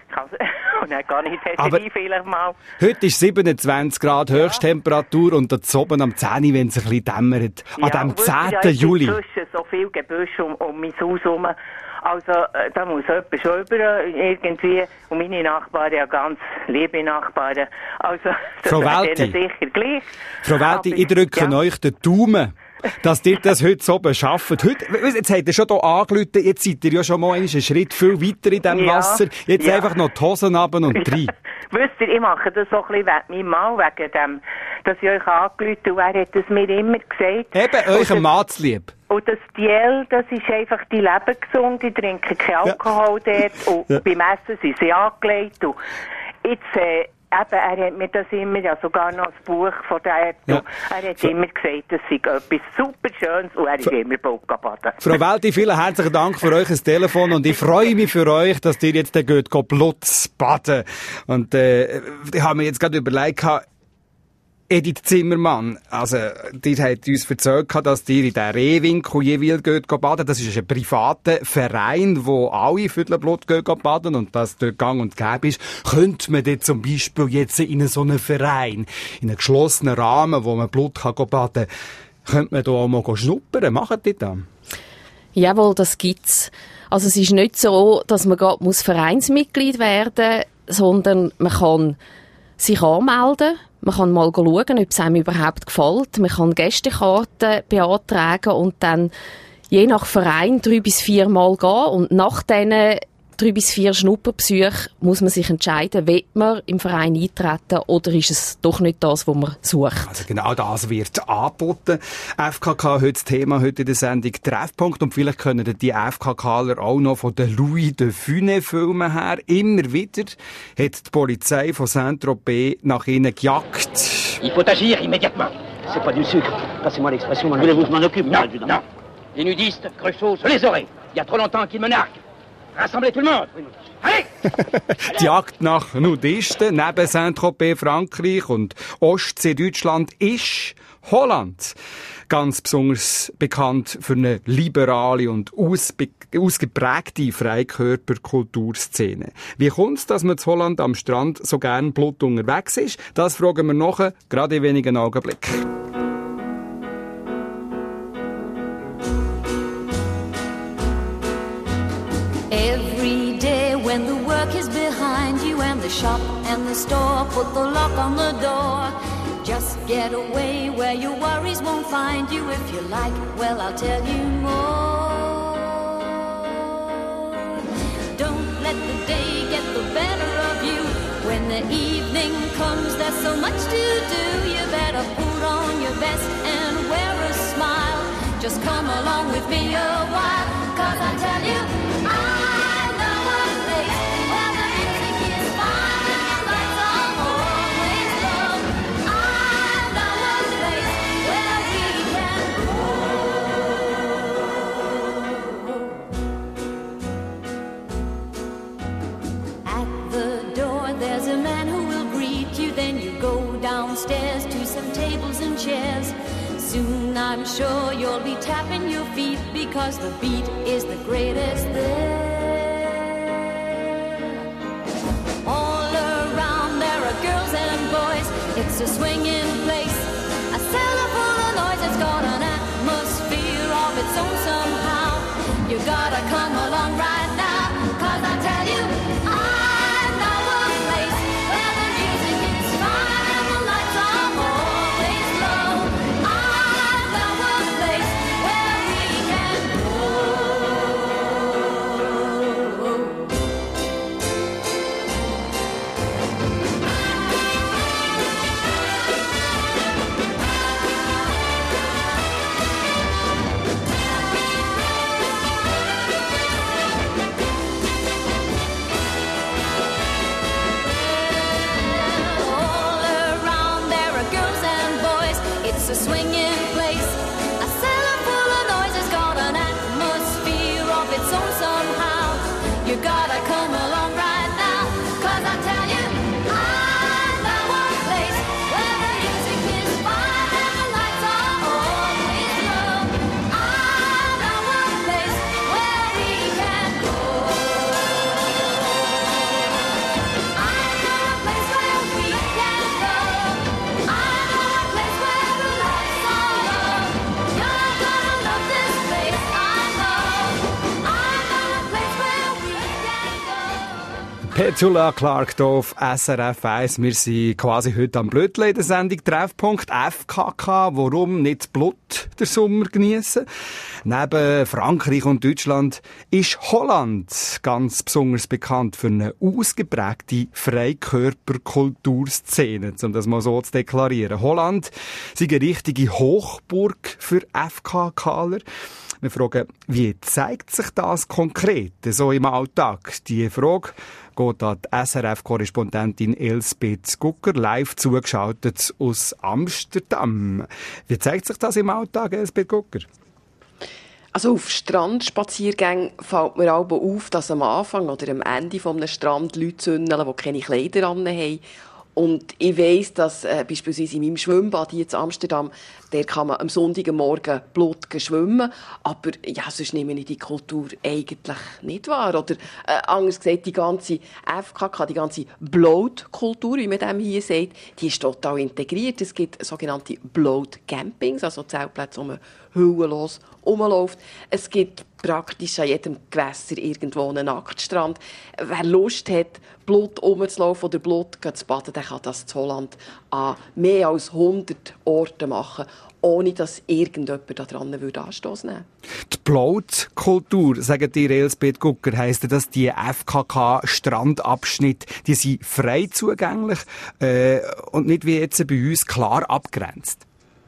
Und dann gar nicht, aber vielleicht mal. Heute ist siebenundzwanzig Grad ja. Höchsttemperatur und dann oben am zehn, wenn es ein bisschen dämmert. Ja, an dem zehnten Juli. Ja, so viel Gebüsch um, um mein Haus herum. Also, äh, da muss jemand schon über irgendwie. Und meine Nachbarn, ja ganz liebe Nachbarn. Also, das Frau Welti, sicher gleich. Frau Welti, ich drücke ja. euch den Daumen, dass ihr das heute so beschafft. Heute, jetzt habt ihr schon hier angerufen, jetzt seid ihr ja schon mal einen Schritt viel weiter in diesem ja. Wasser. Jetzt ja. einfach noch die Hosen runter und rein. Ja. Wisst ihr, ich mache das so ein bisschen wegen meinem Mann, wegen dem, dass ich euch angerufen habe, und er hat es mir immer gesagt. Eben, euch ein Mann zu lieb. Und das Diel, das ist einfach, die leben gesund, die trinken keinen Alkohol ja. dort, und ja. beim Essen sind sie angelegt. Und jetzt, äh, eben, er hat mir das immer, ja sogar noch das Buch von der, ja. er hat so. immer gesagt, das sei etwas super Schönes, und er ist F- immer Blut baden. Frau Welti, vielen herzlichen Dank für euch das Telefon, und ich freue mich für euch, dass ihr jetzt geht, geht Blut baden. Und äh, ich habe mir jetzt gerade überlegt, Edith Zimmermann, also, die hat uns erzählt, dass die in den Rehwinkel jeweils geht baden. Das ist ein privater Verein, wo alle Viertelblut gehen baden und das dort gang und gäbe ist. Könnte man dort zum Beispiel jetzt in so einen Verein, in einen geschlossenen Rahmen, wo man Blut kann baden kann, könnte man da auch mal schnuppern? Machen die das? Jawohl, das gibt's. Also es ist nicht so, dass man gerade muss Vereinsmitglied werden muss, sondern man kann sich anmelden. Man kann mal schauen, ob es einem überhaupt gefällt. Man kann Gästekarten beantragen und dann je nach Verein drei bis vier Mal gehen. Und nach diesen drei bis vier Schnupperbesuchen muss man sich entscheiden, will man im Verein eintreten oder ist es doch nicht das, was man sucht. Also genau das wird angeboten. F K K, heute das Thema, heute in der Sendung Treffpunkt. Und vielleicht können die F K Kler auch noch von den Louis de Funès-Filmen her. Immer wieder hat die Polizei von Saint-Tropez nach ihnen gejagt. Il faut agir immédiatement. C'est pas du sucre. Passez-moi l'expression. Voulez-vous que je m'en occupe? Non, non. Les nudistes, Cruchot, je les aurai. Il y a trop longtemps qu'ils me narguent. Rassemblez tout le monde! Allez! Die Jagd nach Nudisten neben Saint-Tropez, Frankreich und Ostsee, Deutschland ist Holland. Ganz besonders bekannt für eine liberale und ausbe- ausgeprägte Freikörperkulturszene. Wie kommt es, dass man in Holland am Strand so gern Blut unterwegs ist? Das fragen wir nachher, gerade in wenigen Augenblicken. Every day when the work is behind you and the shop and the store put the lock on the door, just get away where your worries won't find you. If you like, well, I'll tell you more. Don't let the day get the better of you. When the evening comes, there's so much to do. You better put on your best and wear a smile. Just come along with me a while, 'cause I tell you, I know a place where the music is fine and the lights are always low. I know a place where we can go. At the door there's a man who will greet you. Then you go downstairs to some tables and chairs. Soon I'm sure you'll be tapping your feet, because the beat is the greatest there. All around there are girls and boys. It's a swinging place, a cellar full of noise. It's got an atmosphere of its own somehow. You gotta come along right now, 'cause I tell you, I know a place where the music is fine and the lights are always low. It's a swinging place, a cellar full of noise. It's got an atmosphere of its own somehow. You gotta come along right now, 'cause I tell you, I know a place where the music is fine and the lights are always low. I know a place where we can go. I know a place where we can go. I know a place where the lights are low. You're gonna love this place, I know. I know a place where we can go. Petula Clark hier auf S R F eins. Wir sind quasi heute am Blödle in der Sendung Treffpunkt F K K. Warum nicht Blut der Sommer geniessen? Neben Frankreich und Deutschland ist Holland ganz besonders bekannt für eine ausgeprägte Freikörperkulturszene, um das mal so zu deklarieren. Holland ist eine richtige Hochburg für F K Kler. Wir fragen, wie zeigt sich das konkret so im Alltag? Die Frage geht an die S R F-Korrespondentin Elsbeth Gucker, live zugeschaltet aus Amsterdam. Wie zeigt sich das im Alltag, Elsbeth Gucker? Also auf Strandspaziergängen fällt mir aber auf, dass am Anfang oder am Ende eines Strand Leute zündeln, die keine Kleider an haben Und ich weiss, dass äh, beispielsweise in meinem Schwimmbad hier in Amsterdam, der kann man am Sonntagmorgen Blut schwimmen, aber ja, sonst nehme ich die Kultur eigentlich nicht wahr. Oder äh, anders gesagt, die ganze F K K, die ganze Bloat-Kultur, wie man dem hier sagt, die ist total integriert. Es gibt sogenannte Bloat-Campings, also Zeltplätze, wo man hüllenlos rumläuft. Es gibt praktisch an jedem Gewässer irgendwo einen Nacktstrand. Wer Lust hat, Blut rumzulaufen oder Blut zu baden, der kann das in Holland an mehr als hundert Orten machen, ohne dass irgendjemand daran Anstoß nehmen würde. Die Bloat-Kultur, sagen die Elsbeth Gucker, heisst das, die F K K-Strandabschnitte, die sind frei zugänglich äh, und nicht wie jetzt bei uns klar abgrenzt?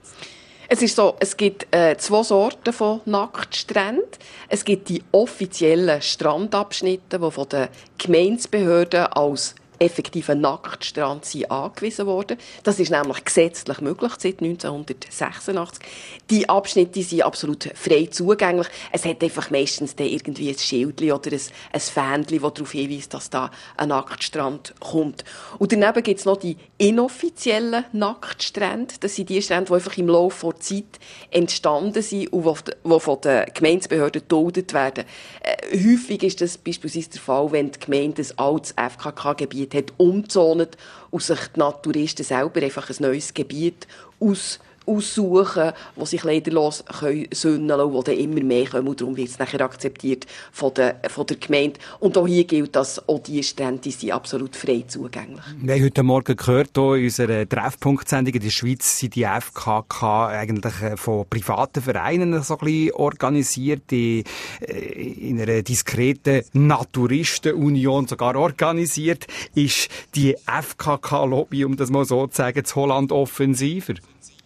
Es ist so, es gibt äh, zwei Sorten von Nacktstränden. Es gibt die offiziellen Strandabschnitte, die von den Gemeindebehörden als effektiven Nacktstrand sind angewiesen worden. Das ist nämlich gesetzlich möglich seit neunzehnhundertsechsundachtzig. Die Abschnitte sind absolut frei zugänglich. Es hat einfach meistens dann irgendwie ein Schildchen oder ein, ein Fähnchen, das darauf hinweist, dass da ein Nacktstrand kommt. Und daneben gibt es noch die inoffiziellen Nacktstrände. Das sind die Strände, die einfach im Laufe der Zeit entstanden sind und die von den Gemeindebehörden geduldet werden. Äh, häufig ist das beispielsweise der Fall, wenn die Gemeinde ein altes F K K-Gebiet hat umgezont und sich die Naturisten selber einfach ein neues Gebiet aus, aussuchen, wo sich lederlos können sünnen und wo dann immer mehr kommen. Und darum wird es nachher akzeptiert von der, von der Gemeinde. Und auch hier gilt, dass auch diese Strände sind absolut frei zugänglich. Wir haben heute Morgen gehört, hier in unserer Treffpunkt-Sendung in der Schweiz sind die F K K eigentlich von privaten Vereinen so ein bisschen organisiert, die in einer diskreten Naturistenunion sogar organisiert. Ist die F K K-Lobby, um das mal so zu sagen, zu Holland offensiver?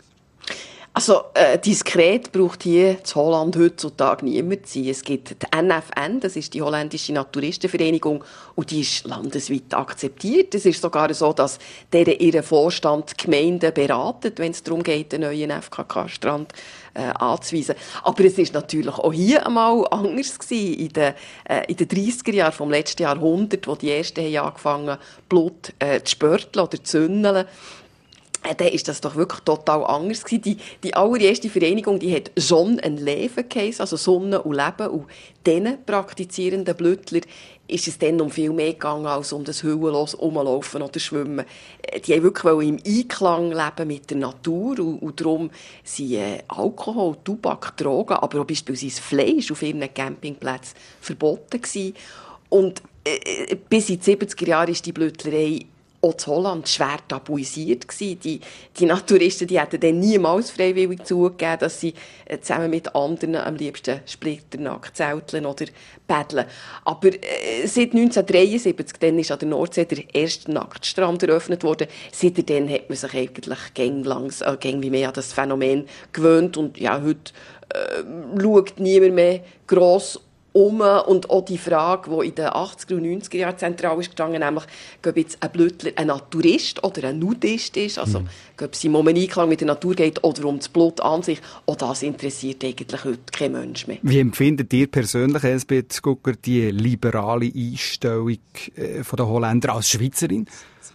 Also, äh, diskret braucht hier in Holland heutzutage niemand zu sein. Es gibt die N F N, das ist die holländische Naturistenvereinigung, und die ist landesweit akzeptiert. Es ist sogar so, dass deren ihren Vorstand die Gemeinden beraten, wenn es darum geht, einen neuen F K K-Strand äh, anzuweisen. Aber es ist natürlich auch hier einmal anders gewesen. In den, äh, in den dreissiger Jahren vom letzten Jahrhundert, wo die Ersten haben angefangen, Blut äh, zu spörteln oder zu zündeln, dann ist das doch wirklich total anders gewesen. Die, die allererste Vereinigung, die hat Sonne und Leben geheissen, also Sonne und Leben. Und diesen praktizierenden Blüttler ist es dann um viel mehr gegangen, als um das hüllenlos Rumlaufen oder Schwimmen. Die haben wirklich im Einklang leben mit der Natur und, und darum sind äh, Alkohol, Tabak, Drogen, aber auch beispielsweise Fleisch auf ihren Campingplätzen verboten gewesen. Und äh, bis in die siebziger Jahre ist die Blüttlerei auch in Holland schwer tabuisiert gewesen. Die, die Naturisten, die hätten dann niemals freiwillig zugegeben, dass sie äh, zusammen mit anderen am liebsten splitternackt zelteln oder paddeln. Aber äh, seit neunzehnhundertdreiundsiebzig, dann ist an der Nordsee der erste Nacktstrand eröffnet worden. Seitdem hat man sich eigentlich gäng langs, äh, gäng wie mehr an das Phänomen gewöhnt. Und ja, heute äh, schaut niemand mehr gross um. Und auch die Frage, die in den achtziger und neunziger Jahren zentral ist gestanden, nämlich, ob jetzt ein Blüttler ein Naturist oder ein Nudist ist, also mhm. ob es ihm um einen Einklang mit der Natur geht oder um das Blut an sich, auch das interessiert eigentlich heute kein Mensch mehr. Wie empfindet ihr persönlich, Elsbeth Gucker, die liberale Einstellung der Holländer als Schweizerin?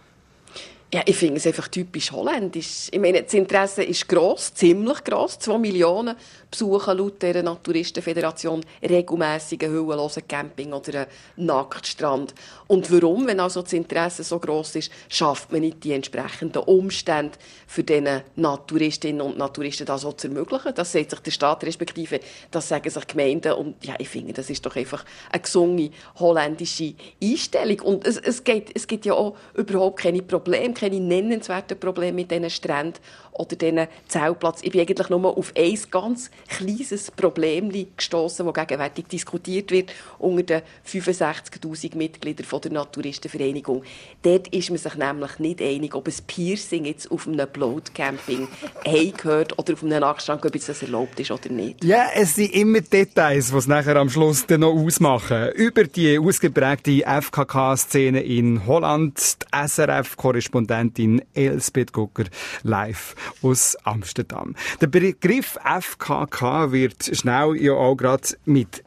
Ja, ich finde es einfach typisch holländisch. Ich meine, das Interesse ist gross, ziemlich gross. Zwei Millionen besuchen laut dieser Naturistenföderation regelmässig einen hüllenlosen Camping oder einen Nacktstrand. Und warum, wenn also das Interesse so gross ist, schafft man nicht die entsprechenden Umstände für diese Naturistinnen und Naturisten das so zu ermöglichen? Das sagt sich der Staat, respektive das sagen sich Gemeinden. Und ja, ich finde, das ist doch einfach eine gesunde holländische Einstellung. Und es, es, geht, es gibt ja auch überhaupt keine Probleme, keine nennenswerten Probleme mit diesen Stränden oder diesen Zeltplatz. Ich bin eigentlich nur auf ein ganz kleines Problem gestossen, das gegenwärtig diskutiert wird unter den fünfundsechzigtausend Mitgliedern der Naturistenvereinigung. Dort ist man sich nämlich nicht einig, ob ein Piercing jetzt auf einem Bloat-Camping gehört oder auf einem Nacktstrand, ob das erlaubt ist oder nicht. Ja, es sind immer Details, die es nachher am Schluss dann noch ausmachen. Über die ausgeprägte F K K-Szene in Holland, die S R F-Korrespondentin Elsbeth Gucker live aus Amsterdam. Der Begriff F K K wird schnell ja auch gerade mit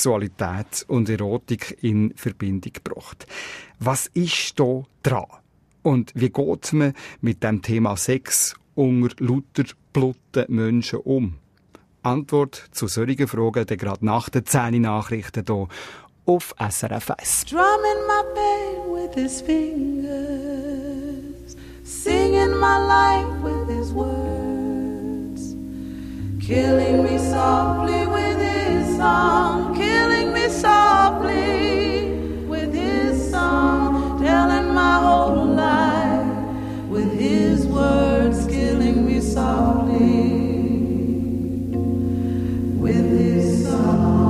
Sexualität und Erotik in Verbindung gebracht. Was ist da dran? Und wie geht man mit dem Thema Sex unter lauter blutten Menschen um? Antwort zu solchen Fragen dann gerade nach den zehn Nachrichten hier auf S R F eins. Drumming my pain with his fingers, singing my life with his words, killing me softly with his song, killing me softly with his song, telling my whole life with his words, killing me softly with his song.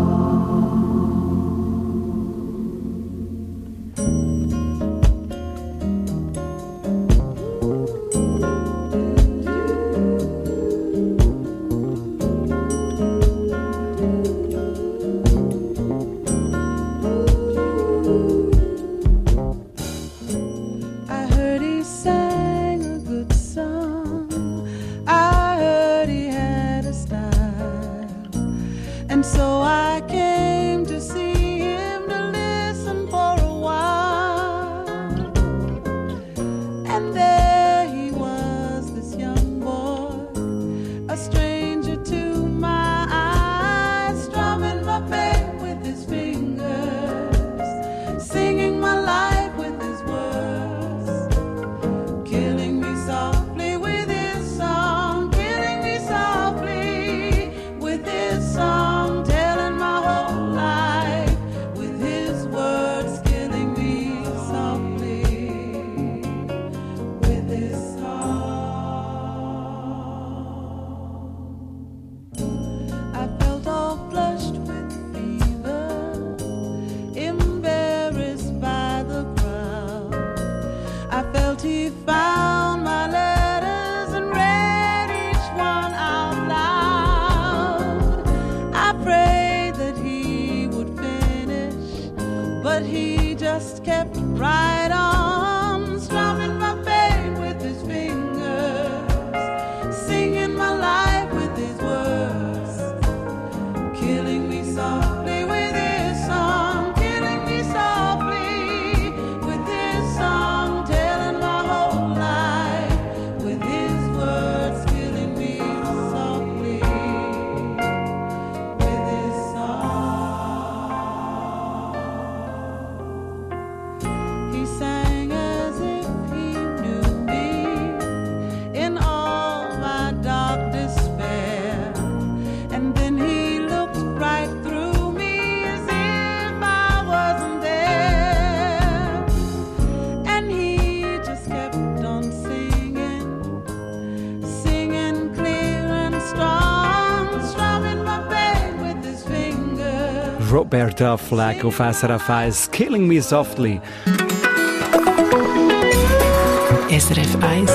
Roberta Flack auf S R F eins, Killing Me Softly. S R F eins.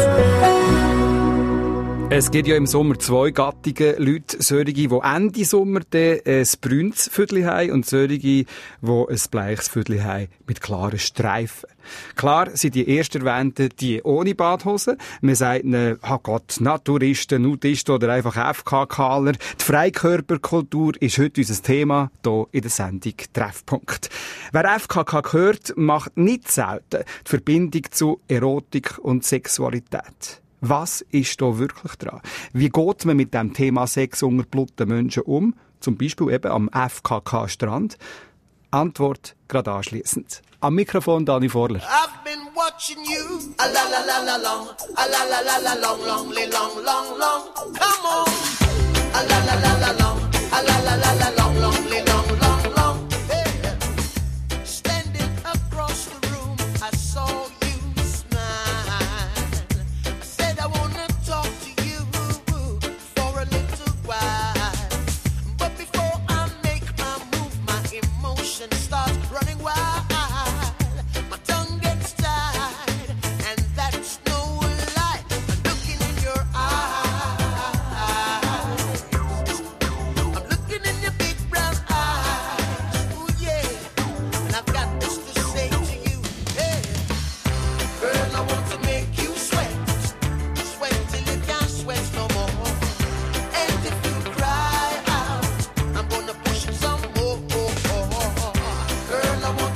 Es gibt ja im Sommer zwei Gattungen Leute, solche, die Ende Sommer ein braunes Viertel haben und solche, die ein bleiches Viertel haben mit klaren Streifen. Klar sind die erst erwähnten die ohne Badhose. Man sagt ihnen, oh Gott, Naturisten, Nudisten oder einfach F K Kler. Die Freikörperkultur ist heute unser Thema hier in der Sendung Treffpunkt. Wer F K K hört, macht nicht selten die Verbindung zu Erotik und Sexualität. Was ist da wirklich dran? Wie geht man mit dem Thema Sex unter blutten Menschen um? Zum Beispiel eben am F K K-Strand? Antwort gerade anschliessend. Am Mikrofon Dani Vorler. I've been watching you, a la la la la long, a la la la la long, long, long, long, long. Come on, a la la la la long, a la la la la long, long, long, long, long. Hey. Standing across the room, I saw you smile. I said I wanna talk to you for a little while, but before I make my move, my emotions start running wild. I want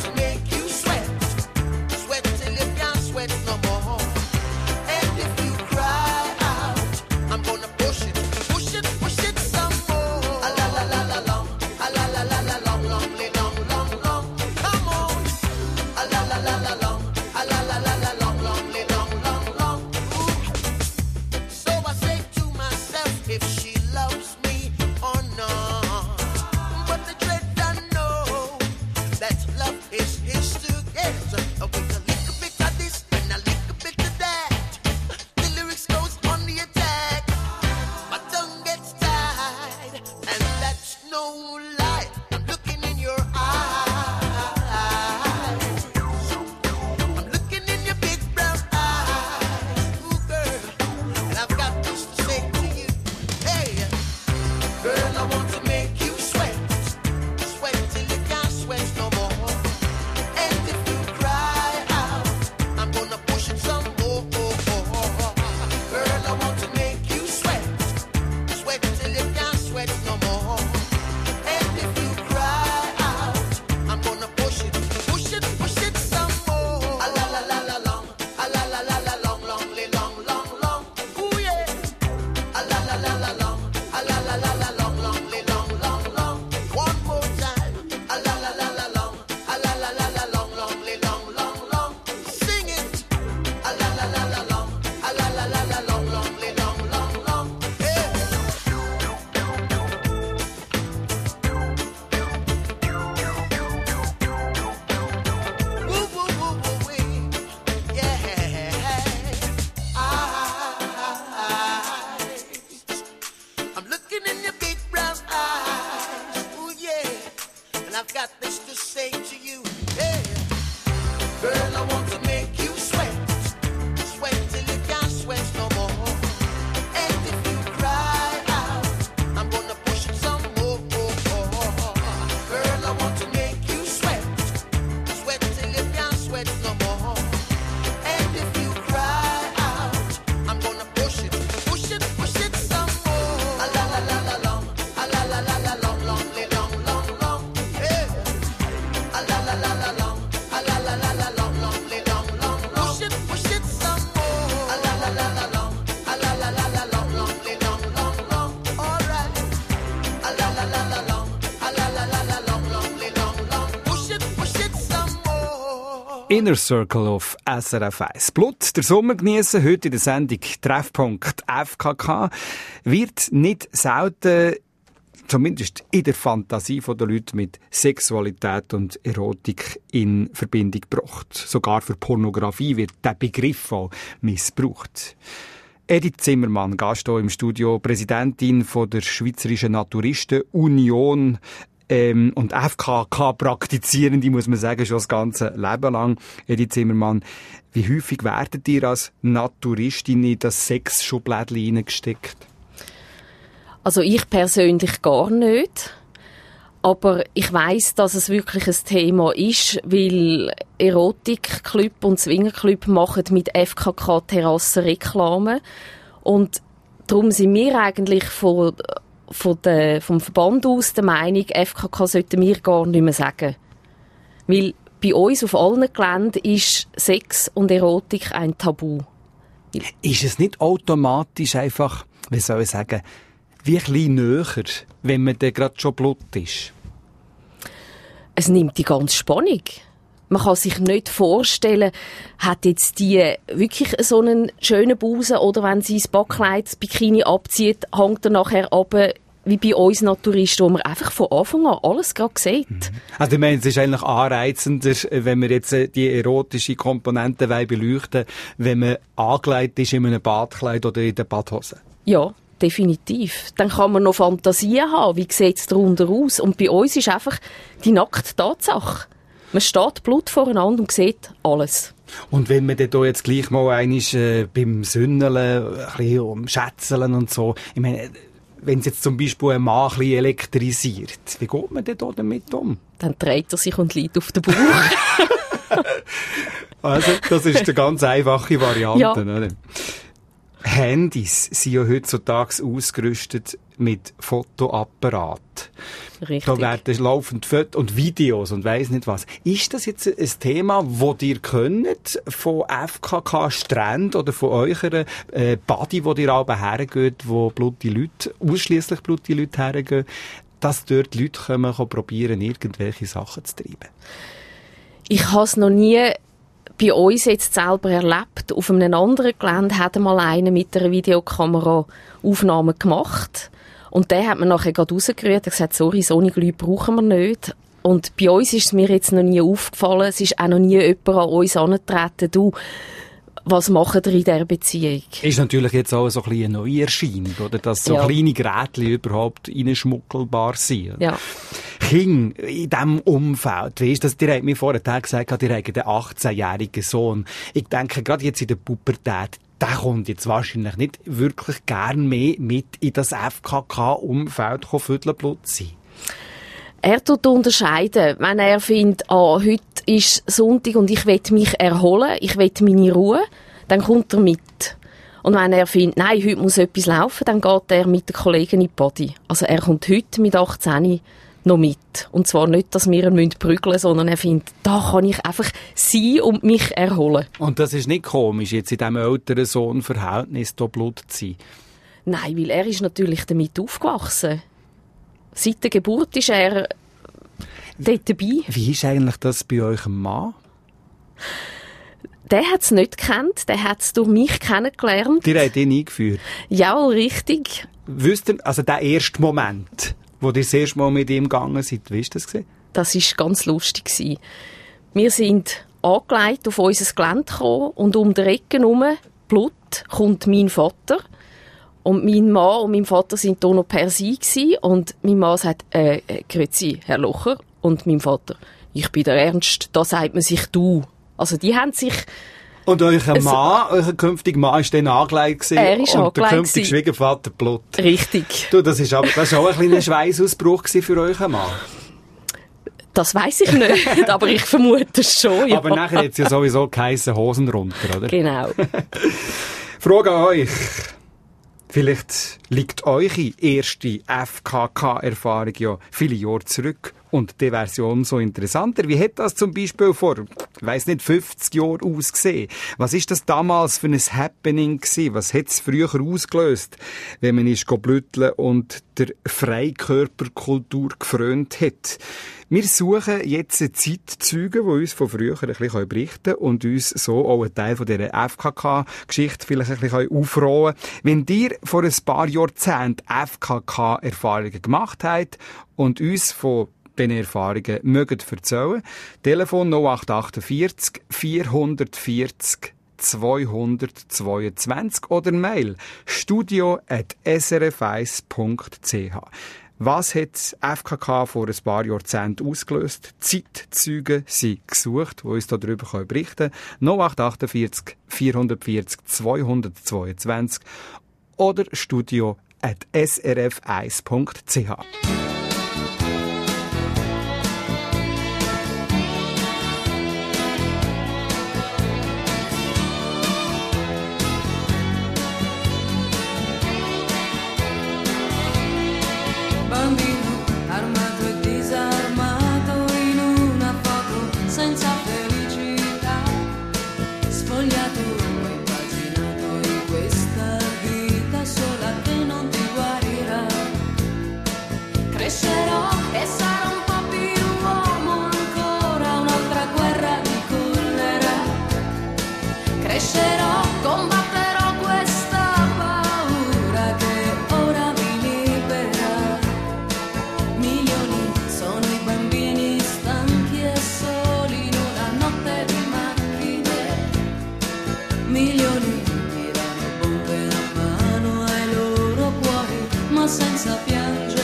I've got this to say to you. Hey, girl, I want to make you sweat, sweat till you can't sweat no more. And if you cry out, I'm gonna push it some more. Girl, I want to make you sweat, sweat till you can't sweat no more. And if you cry out, I'm gonna push it, push it, push it some more. A la la la la long, a la la la la long, long, long, long, long. Hey, a la la la la long, a la la la la long, long, long, long, long. Push it, push it some more. A la la la la long, a la la la la long, long, long, long, long. All right. A la la la la long, a la la la la long, long, long, long. Push it, push it some more. Inner Circle auf S R F eins. Blut, der Sommer genießen, heute in der Sendung Treffpunkt F K K, wird nicht selten, zumindest in der Fantasie der Leute, mit Sexualität und Erotik in Verbindung gebracht. Sogar für Pornografie wird der Begriff auch missbraucht. Edith Zimmermann, Gast hier im Studio, Präsidentin von der Schweizerischen Naturisten-Union, ähm, und F K K-Praktizierende, muss man sagen, schon das ganze Leben lang. Edith Zimmermann, wie häufig werdet ihr als Naturistin in das Sexschublädchen hineingesteckt? Also ich persönlich gar nicht. Aber ich weiss, dass es wirklich ein Thema ist, weil Erotikclub und Swingerclub machen mit F K K-Terrassen Reklame. Und darum sind wir eigentlich von, von der, vom Verband aus der Meinung, F K K sollten wir gar nicht mehr sagen. Weil bei uns auf allen Geländen ist Sex und Erotik ein Tabu. Ist es nicht automatisch einfach, wie soll ich sagen, wie ein bisschen näher, wenn man dann gerade schon Blut ist? Es nimmt die ganze Spannung. Man kann sich nicht vorstellen, hat jetzt die wirklich so einen schönen Busen oder wenn sie das Backkleid, das Bikini abzieht, hängt er nachher runter, wie bei uns Naturisten, wo man einfach von Anfang an alles gerade sieht. Also ich meine, es ist eigentlich anreizender, wenn wir jetzt die erotische Komponente beleuchten wollen, wenn man angelegt ist in einem Badkleid oder in der Badhose. Ja, definitiv. Dann kann man noch Fantasien haben, wie sieht es darunter aus. Und bei uns ist einfach die nackte Tatsache. Man steht Blut voreinander und sieht alles. Und wenn man dann hier jetzt gleich mal einmal äh, beim Sünneln, ein bisschen umschätzeln und so, ich meine, wenn es jetzt zum Beispiel ein Mann ein bisschen elektrisiert, wie geht man denn da damit um? Dann dreht er sich und liegt auf den Bauch. Also, das ist eine ganz einfache Variante. Ja. Oder? Handys sind ja heutzutage ausgerüstet mit Fotoapparat. Richtig. Da werden laufend Fotos und Videos und weiss nicht was. Ist das jetzt ein Thema, das ihr könnt von F K K-Stränden oder von eurer äh, Body, wo ihr alle hergeht, wo blutige Leute, ausschliesslich blutige Leute hergehen, dass dort die Leute kommen, probieren, irgendwelche Sachen zu treiben? Ich habe es noch nie bei uns jetzt selber erlebt. Auf einem anderen Gelände hat mal einer mit einer Videokamera Aufnahmen gemacht. Und der hat mir nachher gerade rausgerührt und gesagt, sorry, solche Leute brauchen wir nicht. Und bei uns ist es mir jetzt noch nie aufgefallen, es ist auch noch nie jemand an uns herangetreten, du, was macht ihr in dieser Beziehung? Ist natürlich jetzt auch so ein bisschen eine neue Erscheinung, oder? Dass so ja. kleine Geräte überhaupt reinschmuggelbar sind. Ja. Kinder in diesem Umfeld, weißt du, ihr habt mir vorher gesagt, ihr habt einen achtzehnjährigen Sohn. Ich denke, gerade jetzt in der Pubertät, der kommt jetzt wahrscheinlich nicht wirklich gern mehr mit in das F K K-Umfeld Viertelblut sein. Er tut unterscheiden. Wenn er findet, ah, heute ist Sonntag und ich will mich erholen, ich will meine Ruhe, dann kommt er mit. Und wenn er findet, nein, heute muss etwas laufen, dann geht er mit der Kollegin in die Body. Also er kommt heute mit achtzehn noch mit. Und zwar nicht, dass wir ihn prügeln müssen, sondern er findet, da kann ich einfach sein und mich erholen. Und das ist nicht komisch, jetzt in diesem älteren Sohn-Verhältnis da Blut zu sein? Nein, weil er ist natürlich damit aufgewachsen. Seit der Geburt ist er dort dabei. Wie ist eigentlich das bei eurem Mann? Der hat es nicht gekannt, der hat es durch mich kennengelernt. Ihr habt ihn eingeführt? Ja, richtig. Wisst ihr, also der erste Moment, wo ihr das erste Mal mit ihm gegangen seid, wie war das? Das war ganz lustig. Wir sind angelegt auf unser Gelände gekommen und um die Ecke herum, Blut, kommt mein Vater. Und mein Mann und mein Vater sind hier noch per Sie gewesen. Und mein Mann sagt, äh, äh, grüezi, Herr Locher. Und mein Vater, ich bin der Ernst, da sagt man sich du. Also die haben sich... Und euer Mann, euer künftiger Mann, ist dann angelegt gewesen. Er ist und angelegt der künftige gewesen. Schwiegervater Blut. Richtig. Du, das ist aber, das ist auch ein kleiner Schweißausbruch gewesen für euren Mann. Das weiss ich nicht, aber ich vermute es schon, ja. Aber nachher hat es ja sowieso geheissen Hosen runter, oder? Genau. Frage an euch. Vielleicht liegt eure erste F K K-Erfahrung ja viele Jahre zurück und die Version so interessanter. Wie hat das zum Beispiel vor, ich weiss nicht, fünfzig Jahren ausgesehen? Was ist das damals für ein Happening gewesen? Was hat es früher ausgelöst, wenn man ist blüteln und der Freikörperkultur gefrönt hat? Wir suchen jetzt Zeitzeugen, die uns von früher ein bisschen berichten können und uns so auch einen Teil von dieser F K K-Geschichte vielleicht ein bisschen aufrollen können. Wenn ihr vor ein paar Jahrzehnten F K K-Erfahrungen gemacht habt und uns von diesen Erfahrungen mögt erzählen, Telefon null acht vier acht vier vier null zweihundertzweiundzwanzig oder Mail studio at s r f eins punkt c h. Was hat F K K vor ein paar Jahrzehnten ausgelöst? Zeitzeugen sind gesucht, die uns darüber berichten können. null acht vier acht vier vier null zweihundertzweiundzwanzig oder studio at s r f eins punkt c h. Bambino armato e disarmato in una foto senza felicità, sfogliato e impaginato in questa vita sola che non ti guarirà. Crescerò e sarò un po' più uomo ancora, un'altra guerra mi cullerà. Crescerò, combatterò questa paura che ora mi libera. Milioni sono i bambini stanchi e soli in una notte di macchine. Milioni tirano bombe a mano ai loro cuori, ma senza piangere.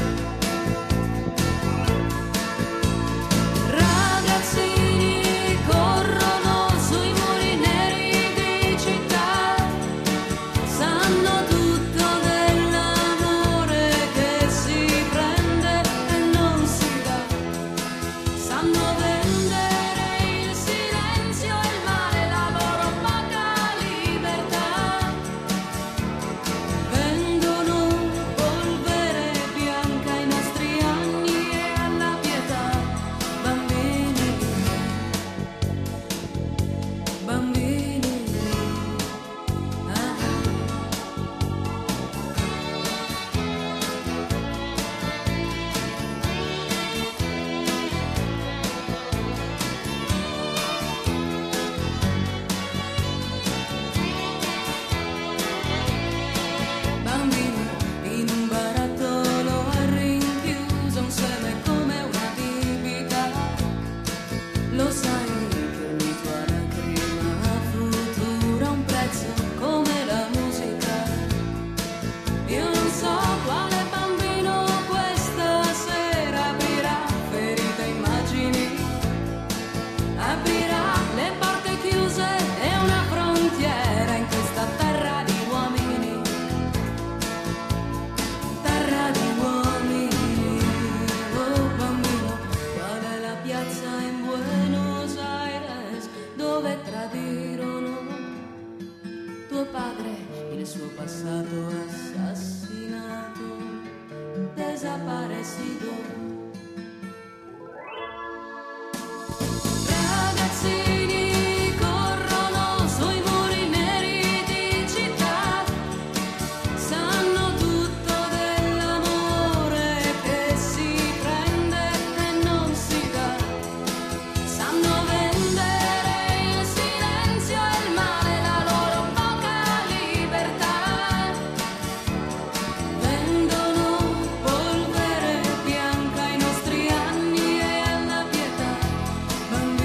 Ragazzini corrono sui muri neri di città, sanno tutto dell'amore che si prende e non si dà, sanno vendere il silenzio e il male, la loro poca libertà, vendono polvere bianca ai nostri anni e alla pietà. Bambini, bambini, ah. Bambino in un barattolo è rinchiuso un seme come una bibita. Lo sai che ogni tua lacrima futura ha un prezzo come la musica. Io non so quale bambino questa sera aprirà ferite immagini, aprirà le porte chiuse e una frontiera in questa terra di uomini, terra di uomini. Oh bambino, qual è la piazza in Buenos Aires dove tradirono tuo padre, il suo passato assassinato, desaparecido? Ragazzini corrono sui muri neri di città, sanno tutto dell'amore che si prende e non si dà, sanno vendere il silenzio e il male, la loro poca libertà, vendono polvere bianca ai nostri anni e alla pietà.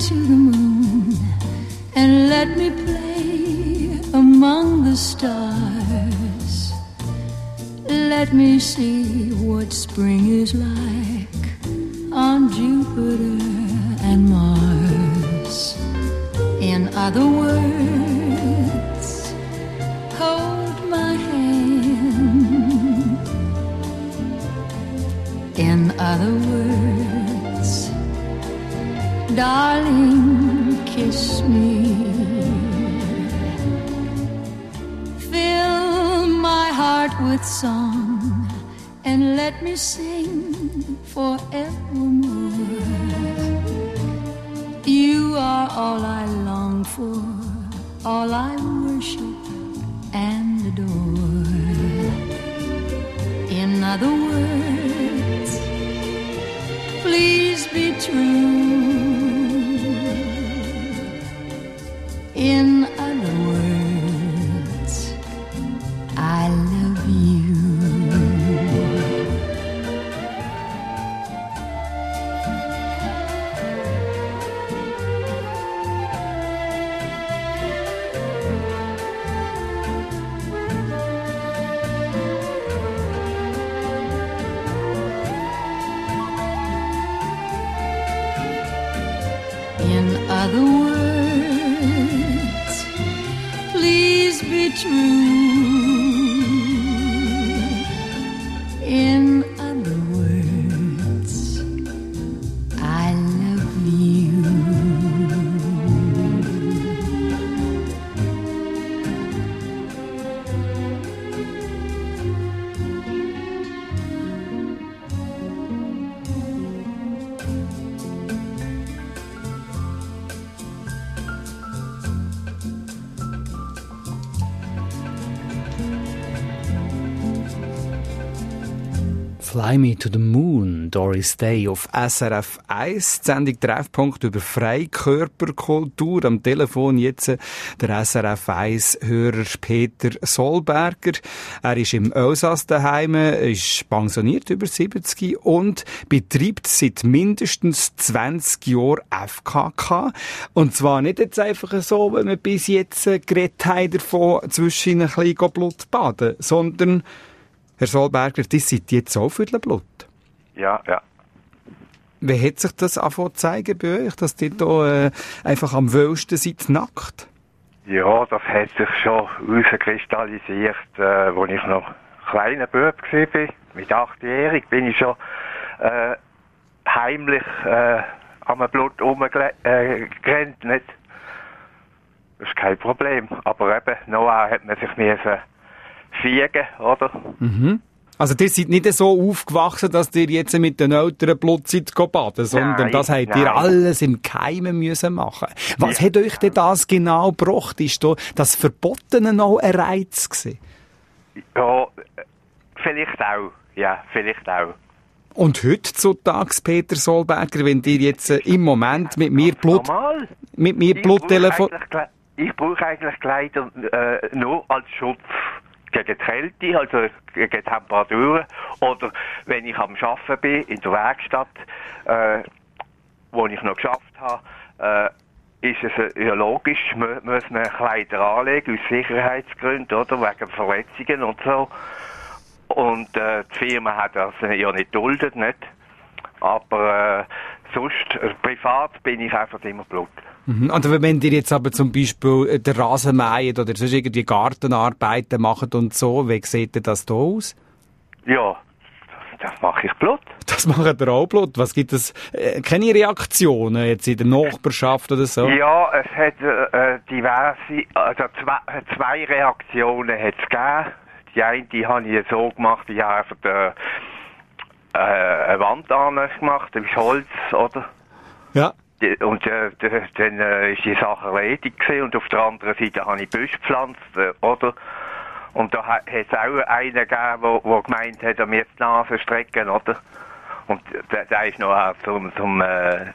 to the moon and let me play among the stars. Let me see what spring is like on Jupiter and Mars. In other words, hold my hand. In other words, darling, kiss me. Fill my heart with song and let me sing forevermore. You are all I long for, all I worship and adore. In other words, please be true. In other words, I love you. In other words, please be true. In other words, I love you. Fly Me to the Moon, Doris Day auf S R F eins. Die Sendung Treffpunkt über Freikörperkultur. Am Telefon jetzt der S R F eins-Hörer Peter Solberger. Er ist im Elsass daheim, ist pensioniert, über siebzig und betreibt seit mindestens zwanzig Jahren F K K. Und zwar nicht jetzt einfach so, wenn wir bis jetzt geredet haben davon, zwischen ein bisschen Blut baden, sondern Herr Solberger, das seid jetzt auch für das Blut? Ja, ja. Wie hat sich das angefangen zu zeigen bei euch, dass ihr da äh, einfach am wohlsten seid nackt? Ja, das hat sich schon herauskristallisiert, äh, als ich noch kleiner Bub war. Mit achtjährig bin ich schon äh, heimlich äh, am Blut herumgerannt, äh, nicht? Das ist kein Problem. Aber eben, nachher hat man sich müssen Fiegen, oder? Mhm. Also, ihr seid nicht so aufgewachsen, dass ihr jetzt mit den Eltern Blut seid baden, sondern nein, das habt nein. ihr alles im Geheimen müssen machen. Was Ja. hat euch denn das genau gebracht? Ist da das Verbotene noch ein Reiz gewesen? Ja, vielleicht auch. Ja, vielleicht auch. Und heutzutage, Peter Solberger, wenn ihr jetzt äh, im Moment mit mir Blut, Normal. mit mir Blut telefon... Ich brauche eigentlich Kleider äh, nur als Schutz gegen die Kälte, also gegen Temperaturen. Oder wenn ich am Arbeiten bin, in der Werkstatt, äh, wo ich noch geschafft habe, äh, ist es äh, ja logisch, mü- muss man Kleider anlegen, aus Sicherheitsgründen, oder, wegen Verletzungen und so. Und äh, die Firma hat das ja nicht duldet, nicht? Aber äh, sonst, äh, privat bin ich einfach immer Blut. Mhm. Und wenn ihr jetzt aber zum Beispiel den Rasen mäht oder sonst irgendwie Gartenarbeiten macht und so, wie sieht denn das da aus? Ja, das mache ich Blut. Das macht ihr auch Blut? Was gibt es? Äh, keine Reaktionen jetzt in der Nachbarschaft oder so? Ja, es hat äh, diverse, also zwei, zwei Reaktionen hat es gegeben. Die eine, die habe ich so gemacht, ich habe einfach äh, äh, eine Wand angemacht, aus Holz, oder? Ja. Und äh, d- dann äh, ist die Sache erledigt gewesen. Und auf der anderen Seite habe ich Büsche gepflanzt, äh, oder? Und da hat es auch einen gegeben, der gemeint hat, er mir die Nase strecken, oder? Und der, der ist noch zum, zum äh,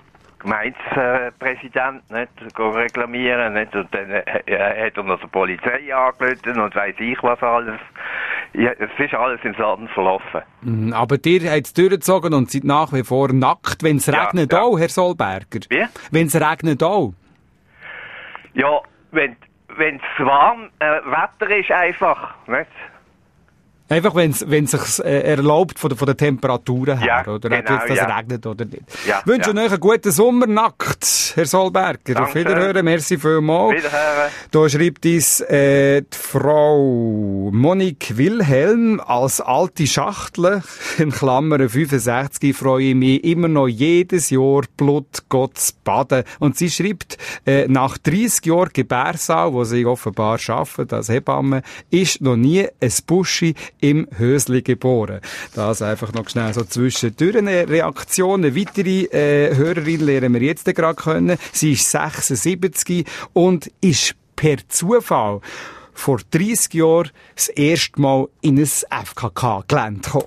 Gemeindepräsident, nicht? Go reklamieren, nicht? Und dann äh, hat er noch die Polizei angerufen und weiss ich was alles. Ja, es ist alles ins Sand verlaufen. Mhm, aber ihr habt es durchgezogen und seid nach wie vor nackt, wenn es Ja, regnet ja. auch, Herr Solberger? Wie? Wenn es regnet auch? Ja, wenn wenn es warm äh, Wetter ist, einfach, nicht? Einfach, wenn es sich äh, erlaubt von, der- von den Temperaturen her, Ja, oder? genau, Ob jetzt das ja. regnet oder nicht. Ja, Ich wünsche ja. euch einen guten Sommer nackt, Herr Solberger. Auf Dankeschön. Wiederhören, merci vielmals. Wiederhören. Da schreibt uns äh, die Frau Monique Wilhelm als alte Schachtel, in Klammern fünfundsechzig, freue ich mich immer noch jedes Jahr Blut Gott zu baden. Und sie schreibt, äh, nach dreissig Jahren Gebärsaal, wo sie offenbar arbeitet als Hebamme, ist noch nie ein Buschi im Hösli geboren. Das einfach noch schnell so zwischendurch eine Reaktion. Eine weitere äh, Hörerin lernen wir jetzt gerade kennen. Sie ist sechsundsiebzig und ist per Zufall vor dreissig Jahren das erste Mal in ein F K K-Gelände gekommen.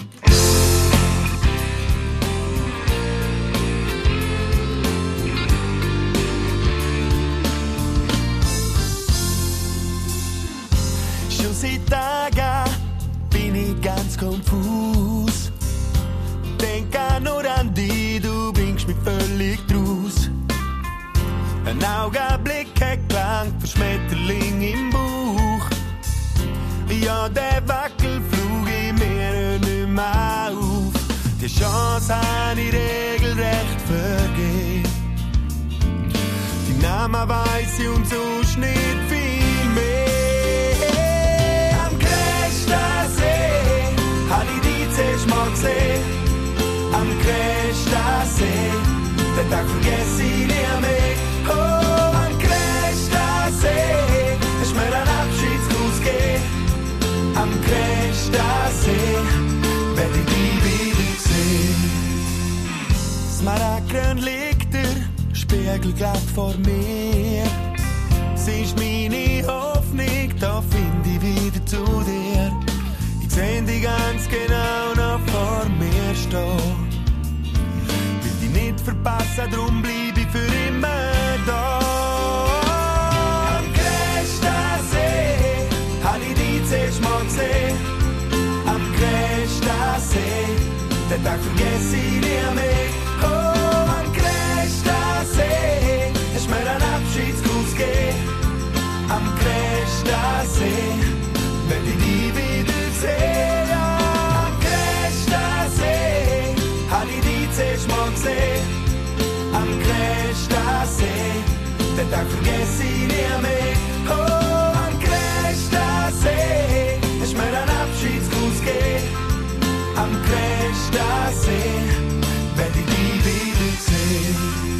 Schon seit Tagen bin ich ganz konfus. Denk auch nur an dich, du bringst mich völlig draus. Ein Augenblick hat gelangt für Schmetterling im Bauch. Ja, der Wackelflug in mir hört nicht mehr auf. Die Chance habe ich regelrecht vergeben. Die Namen weiss ich und sonst nicht viel mehr. Am Cresta-See hab ich dich zuerst mal gesehen. Am Cresta-See, den Tag vergesse ich nie mehr. Oh, am Cresta-See, hast mir einen Abschiedsgruß gegeben. Am Cresta-See, werd ich dich wieder sehen. Smaragdgrün liegt der Spiegel glatt vor mir. Sie ist meine Hoffnung, da find ich wieder zu dir. Ich seh dich ganz genau noch vor mir stehen. Will dich nicht verpassen, drum bleib ich für immer da. Am Cresta-See hab ich dich zuerst mal gesehen. Am Cresta-See, den Tag vergesse ich nie mehr. Oh, am Cresta-See, hast mir einen Abschiedsgruß gegeben. Am Cresta-See, werd ich dich wiedersehen. Ja, am Cresta-See, hab ich dich zuerst mal gesehen. Am Cresta-See, den Tag vergesse ich nie mehr. Oh, am Cresta-See, hast mir einen Abschiedsgruß gegeben. Am Cresta-See, werd ich dich wiedersehen.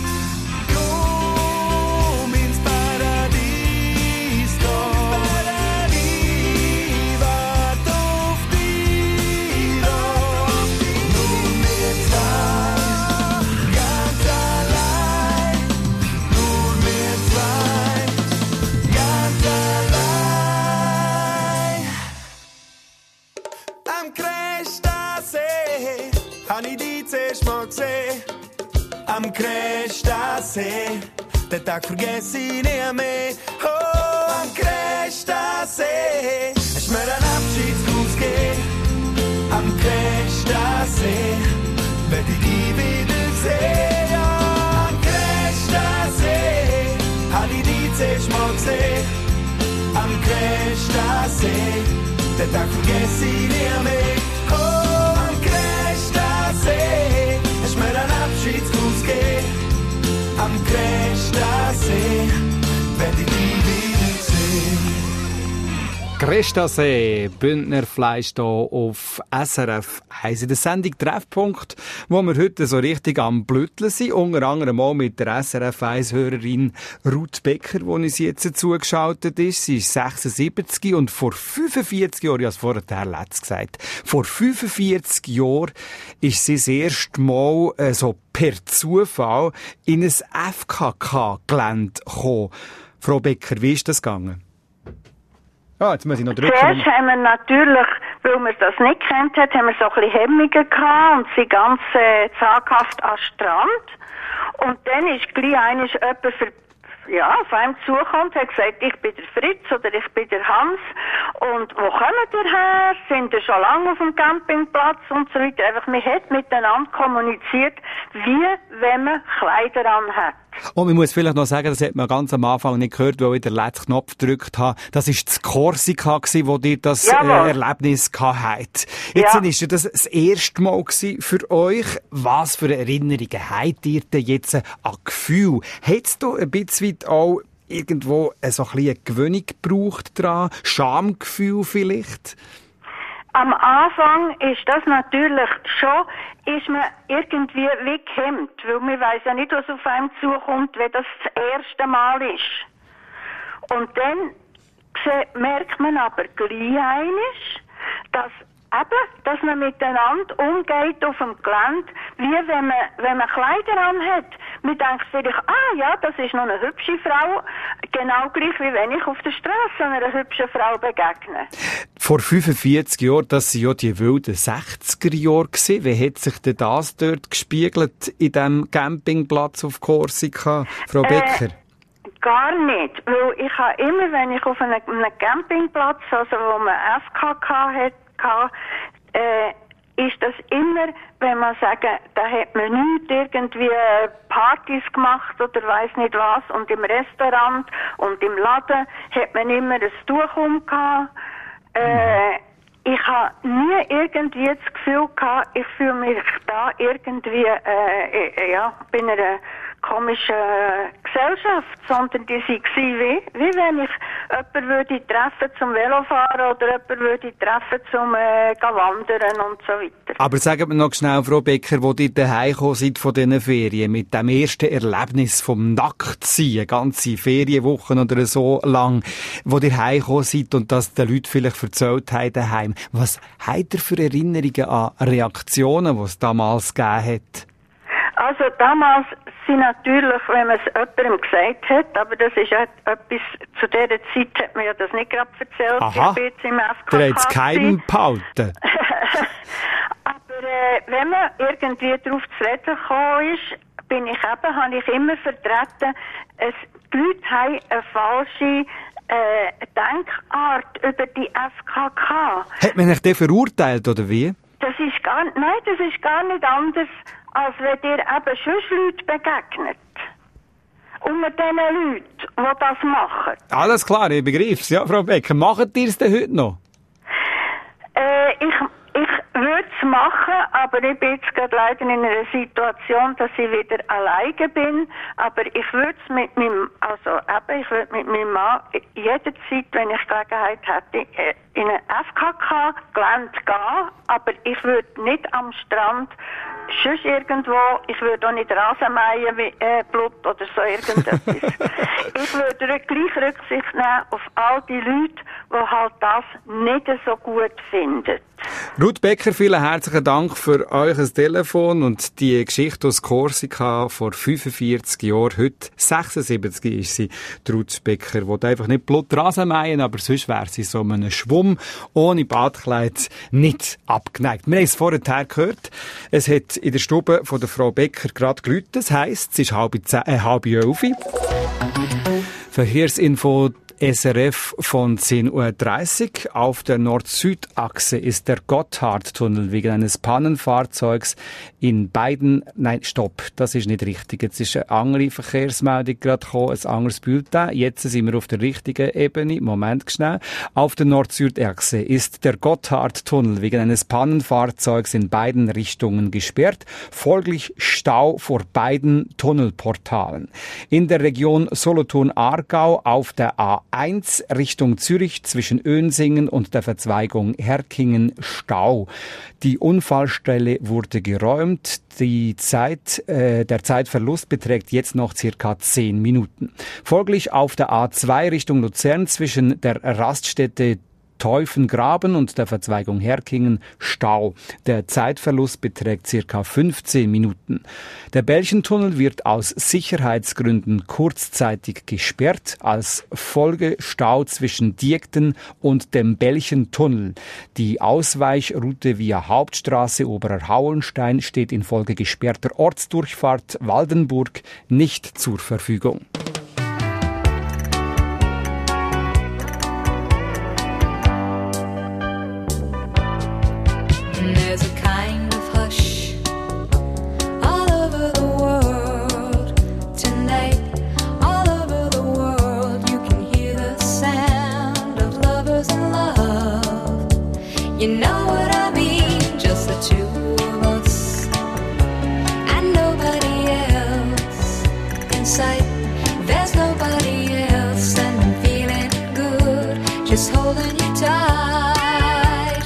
Komm ins Paradies, komm. Ich wart auf dich, doch. Nur wir zwei, ganz allein. Nur wir zwei, ganz allein. Am Cresta-See hab ich dich zuerst mal gesehen. Am Cresta-See, den Tag vergesse ich nie mehr. Oh, am Cresta-See, hast mir einen Abschiedsgruß gegeben. Am Cresta-See, werd ich dich wiedersehen. Ja, am Cresta-See, hab ich dich zuerst mal gesehen. Am Cresta-See, den Tag vergesse ich nie mehr. Oh, am Cresta-See, hast mir einen Abschiedsgruß gegeben. Am Cresta-See, werd ich dich wiedersehen. Cresta-See, Bündnerfleisch hier auf S R F eins. In der Sendung Treffpunkt, wo wir heute so richtig am Blütteln sind. Unter anderem auch mit der S R F eins-Hörerin Ruth Becker, die uns jetzt zugeschaltet ist. Sie ist sechsundsiebzig und vor fünfundvierzig Jahren, ich habe es vorher letzt gesagt, vor fünfundvierzig Jahren ist sie das erste Mal äh, so per Zufall in ein F K K-Gelände gekommen. Frau Becker, wie ist das gegangen? Ah, jetzt muss ich noch drücken. Zuerst haben wir natürlich, weil wir das nicht kennt hat, haben wir so ein bisschen Hemmungen gehabt und sind ganz äh, zaghaft am Strand. Und dann ist gleich einer jemand ver ja, auf einem zukommt, hat gesagt, ich bin der Fritz oder ich bin der Hans. Und wo kommt ihr her? Sind ihr schon lange auf dem Campingplatz und so weiter? Einfach, man hat miteinander kommuniziert, wie wenn man Kleider anhat. Und man muss vielleicht noch sagen, das hat man ganz am Anfang nicht gehört, weil ich den letzten Knopf gedrückt habe. Das war das Korsika, wo ihr das äh, Erlebnis hattet. Jetzt ja. Ist das das erste Mal für euch. Was für Erinnerungen habt ihr denn jetzt an Gefühl? Hat es da ein bisschen auch irgendwo so ein bisschen eine Gewöhnung gebraucht dran? Schamgefühl vielleicht? Am Anfang ist das natürlich schon, ist man irgendwie wie gehemmt, weil man weiss ja nicht, was auf einem zukommt, wenn das das erste Mal ist. Und dann merkt man aber gleich einmal, dass eben, dass man miteinander umgeht auf dem Gelände, wie wenn man, wenn man Kleider anhat. Man denkt vielleicht, ah ja, das ist noch eine hübsche Frau, genau gleich wie wenn ich auf der Straße einer hübschen Frau begegne. Vor fünfundvierzig Jahren, das waren ja die wilden sechziger Jahre gewesen. Wie hat sich denn das dort gespiegelt in diesem Campingplatz auf Korsika, Frau Becker? Äh, gar nicht, weil ich habe immer, wenn ich auf einem, einem Campingplatz, also wo man F K K hat, äh, ist das immer, wenn man sagen, da hat man nicht irgendwie Partys gemacht oder weiss nicht was, und im Restaurant und im Laden hat man immer ein Tuch umgehabt. Äh, ich habe nie irgendwie das Gefühl gehabt, ich fühle mich da irgendwie, äh, ja, bei einer komischen Gesellschaft, sondern die waren wie, wie wenn ich jemanden würde treffen zum Velofahren oder jemanden würde treffen zum äh, Wandern und so weiter. Aber sagen wir noch schnell, Frau Becker, wo ihr daheim gekommen seid von diesen Ferien, mit dem ersten Erlebnis vom Nacktsein, eine ganze Ferienwochen oder so lang, wo ihr heimgekommen seid und das den Leuten vielleicht erzählt haben daheim. Was habt ihr für Erinnerungen an Reaktionen, die es damals gegeben hat? Also damals sind natürlich, wenn man es jemandem gesagt hat, aber das ist halt etwas, zu dieser Zeit hat man ja das nicht gerade erzählt. Aha, ich bin jetzt im F K K. Der hat es geheim behalten. Aber äh, wenn man irgendwie darauf zu reden gekommen ist, bin ich eben, habe ich immer vertreten, es, die Leute haben eine falsche äh, Denkart über die F K K. Hat man euch den verurteilt, oder wie? Das ist gar, nein, das ist gar nicht anders, als wenn dir eben schon Leute begegnet. Unter diesen Leuten, die das machen. Alles klar, ich begreife es. Ja, Frau Becker, macht ihr es denn heute noch? Äh, ich, ich würde es machen, aber ich bin jetzt gerade leider in einer Situation, dass ich wieder alleine bin. Aber ich würde es mit meinem, also eben, ich würde mit meinem Mann jederzeit, wenn ich Gelegenheit hätte, in ein F K K-Gelände gehen, aber ich würde nicht am Strand, sonst irgendwo, ich würde auch nicht Rasenmähen wie äh, Blut oder so irgendetwas. Ich würde gleich Rücksicht nehmen auf all die Leute, die halt das nicht so gut finden. Ruth Becker, vielen herzlichen Dank für euch ein Telefon und die Geschichte aus Korsika vor fünfundvierzig Jahren. Heute sechsundsiebzig ist sie, Ruth Becker, die einfach nicht Blut Rasen mähen, aber sonst wäre sie so einem Schwumm ohne Badkleid nicht abgeneigt. Wir haben es vorher gehört, es hat in der Stube von der Frau Becker gerade geläutet. Das heisst, es ist halb, äh, halb elf. Verkehrsinfo S R F von zehn Uhr dreißig. Auf der Nord-Süd-Achse ist der Gotthardtunnel wegen eines Pannenfahrzeugs in beiden... Nein, stopp, das ist nicht richtig. Jetzt ist eine andere Verkehrsmeldung gerade gekommen, ein anderes Bulletin. Jetzt sind wir auf der richtigen Ebene. Moment schnell. Auf der Nord-Süd-Achse ist der Gotthardtunnel wegen eines Pannenfahrzeugs in beiden Richtungen gesperrt. Folglich Stau vor beiden Tunnelportalen. In der Region Solothurn-Aargau auf der A eins Richtung Zürich zwischen Önsingen und der Verzweigung Herkingen Stau. Die Unfallstelle wurde geräumt. Die Zeit, äh, der Zeitverlust beträgt jetzt noch circa zehn Minuten. Folglich auf der A zwei Richtung Luzern zwischen der Raststätte Teufengraben und der Verzweigung Herkingen Stau. Der Zeitverlust beträgt circa fünfzehn Minuten. Der Belchentunnel wird aus Sicherheitsgründen kurzzeitig gesperrt. Als Folge Stau zwischen Diekten und dem Belchentunnel. Die Ausweichroute via Hauptstraße Oberer Hauenstein steht infolge gesperrter Ortsdurchfahrt Waldenburg nicht zur Verfügung. There's a kind of hush all over the world tonight. All over the world you can hear the sound of lovers in love. You know what I mean, just the two of us and nobody else in sight. There's nobody else and I'm feeling good, just holding you tight.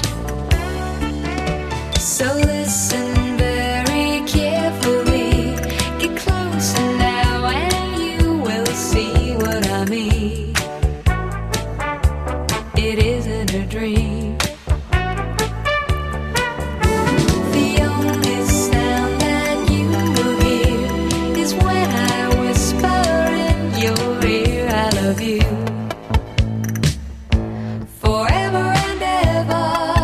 So listen very carefully, get closer now and you will see what I mean. It isn't a dream. The only sound that you will hear is when I whisper in your ear, I love you. Forever and ever.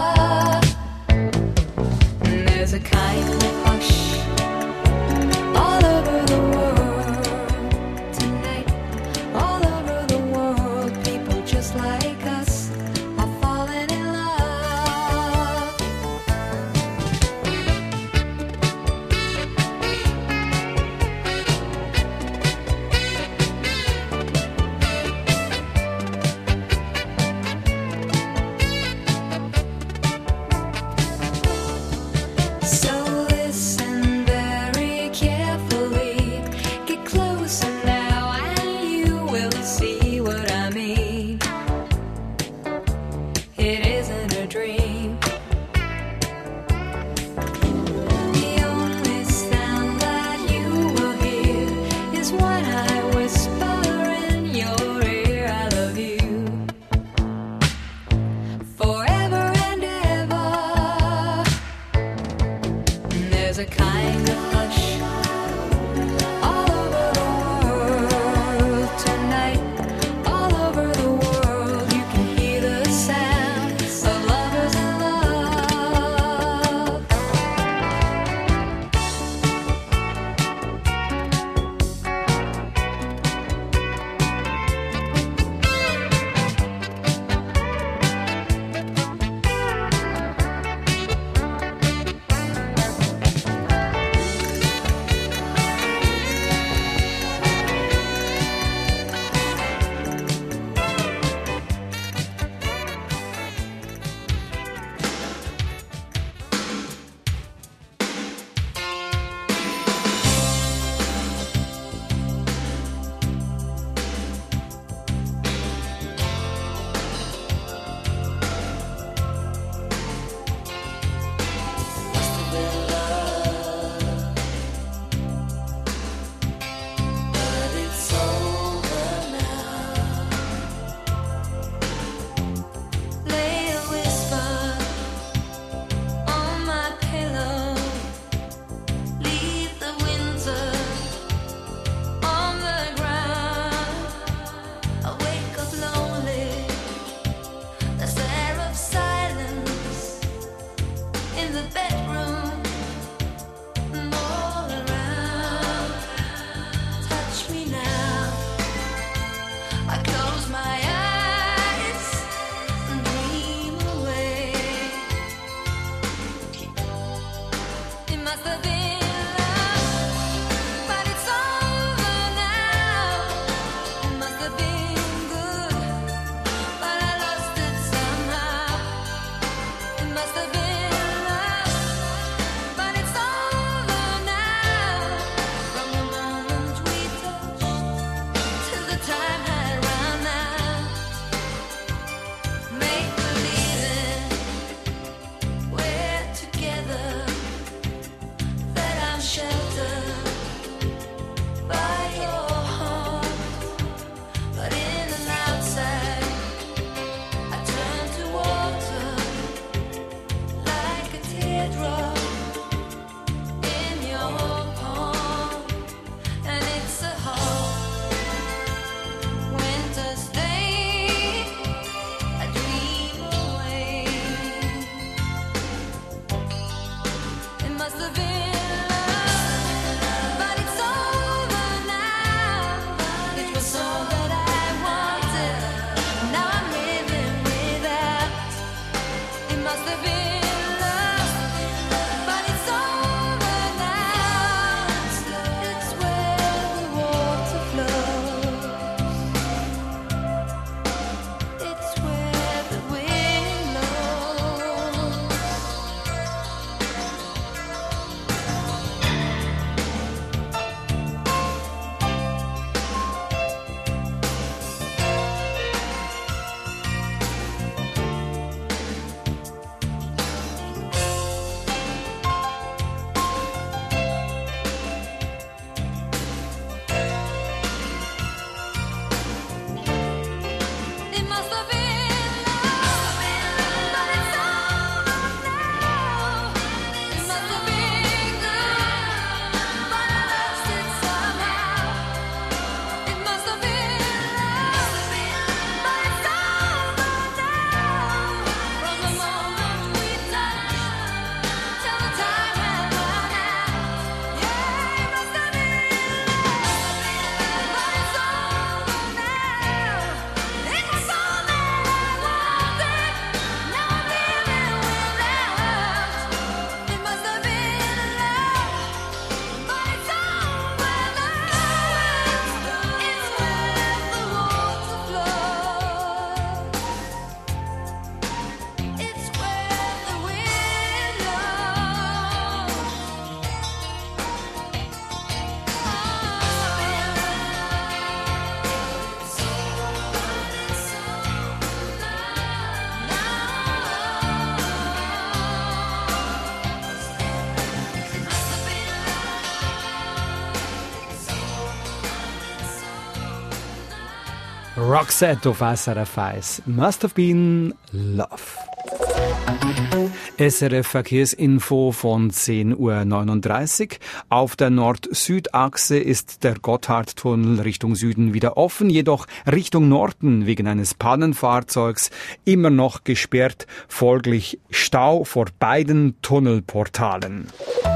And there's a kind of hush all over the world tonight. All over the world, people just like us are falling in love. So listen very carefully, get closer now and you will see what I mean. It isn't a dream. The only sound that you will hear is when I whisper in your ear, I love you. Forever and ever. And there's a kind of hush all over the world tonight. All over the world you can hear the sound of lovers in love. But it's over now. Lay a whisper on my pillow. Leave the winter on the ground. I wake up lonely. The stare of silence in the bedroom and all around. Touch me now. I close my eyes and dream away. It must have been love, but it's over now. It must have been good, but I lost it somehow. It must have been love, but it's over now. From the moment we touched till the time had run out. Make believing we're together. Roxette auf S R F eins. Must have been love. S R F Verkehrsinfo von zehn Uhr neununddreißig. Auf der Nord-Süd-Achse ist der Gotthardtunnel Richtung Süden wieder offen, jedoch Richtung Norden wegen eines Pannenfahrzeugs immer noch gesperrt, folglich Stau vor beiden Tunnelportalen.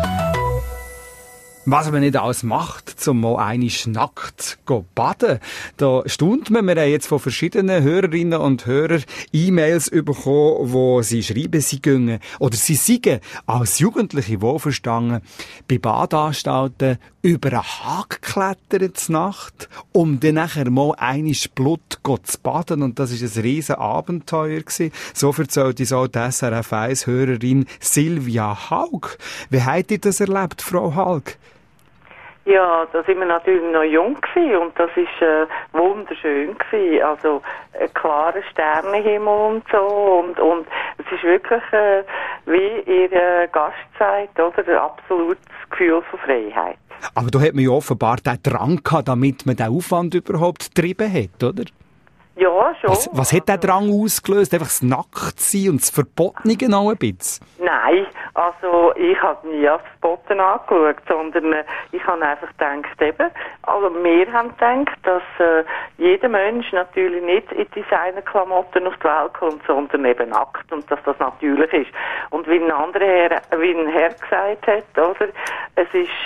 Was man nicht alles macht, zum mal einmal nackt go baden. Da staunt man. Wir haben jetzt von verschiedenen Hörerinnen und Hörern E-Mails bekommen, wo sie schreiben, sie gehen, oder sie seien als Jugendliche wohlverstanden bei Badanstalten über einen Hag geklettert zur Nacht, um dann nachher mal einmal Blut zu baden. Und das war ein riesen Abenteuer gewesen. So erzählt uns auch die S R F eins Hörerin Silvia Haug. Wie habt ihr das erlebt, Frau Haug? Ja, da sind wir natürlich noch jung gewesen und das ist äh, wunderschön gewesen. Also ein klarer Sternenhimmel und so und und es ist wirklich äh, wie ihr äh, Gast sagt, oder ein absolutes Gefühl von Freiheit. Aber da hat man ja offenbar den Drang gehabt, damit man den Aufwand überhaupt getrieben hat, oder? Ja, schon. Was, was hat der Drang ausgelöst? Einfach das Nacktsein und das Verbotene noch ein bisschen? Nein, also ich habe nie als Verboten angeschaut, sondern äh, ich habe einfach gedacht, eben, also wir haben gedacht, dass äh, jeder Mensch natürlich nicht in Designerklamotten auf die Welt kommt, sondern eben nackt und dass das natürlich ist. Und wie ein anderer Herr, wie ein Herr gesagt hat, oder, es ist,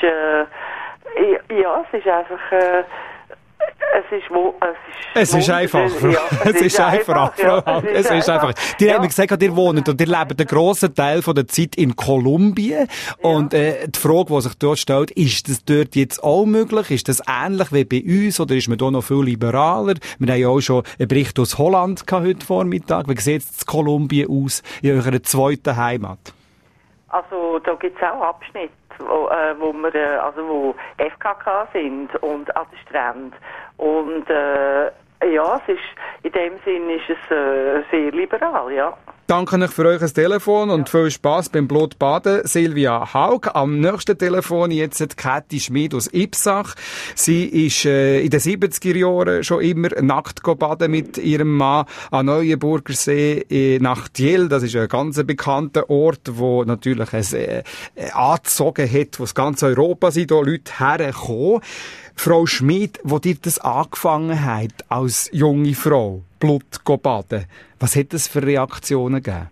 äh, ja, es ist einfach, äh, Es ist, wo, es ist, es ist einfach. Ja, es, es ist, ist einfach, Frau ja, Haug. Es, es ist einfach. Die ja. haben mir gesagt, ihr wohnt und ihr lebt einen grossen Teil von der Zeit in Kolumbien. Ja. Und äh, die Frage, die sich dort stellt, ist das dort jetzt auch möglich? Ist das ähnlich wie bei uns oder ist man da noch viel liberaler? Wir haben ja auch schon einen Bericht aus Holland gehabt heute Vormittag. Wie sieht es in Kolumbien aus, in eurer zweiten Heimat? Also da gibt es auch Abschnitte, wo, äh, wo wir äh, also wo F K K sind und an den Stränden. Und äh, ja, es ist, in dem Sinn ist es äh, sehr liberal, ja. Danke euch für euch Telefon und viel Spass beim Blutbaden. Silvia Haug. Am nächsten Telefon jetzt Käthi Schmid aus Ipsach. Sie ist äh, in den siebziger Jahren schon immer nackt baden mit ihrem Mann an Neuenburgersee in Nachtiel. Das ist ein ganz bekannter Ort, wo natürlich es äh, angezogen hat, wo das ganze Europa sind, da Leute herkommen. Frau Schmid, wo dir das angefangen hat, als junge Frau, Blut baden, was hat das für Reaktionen gegeben?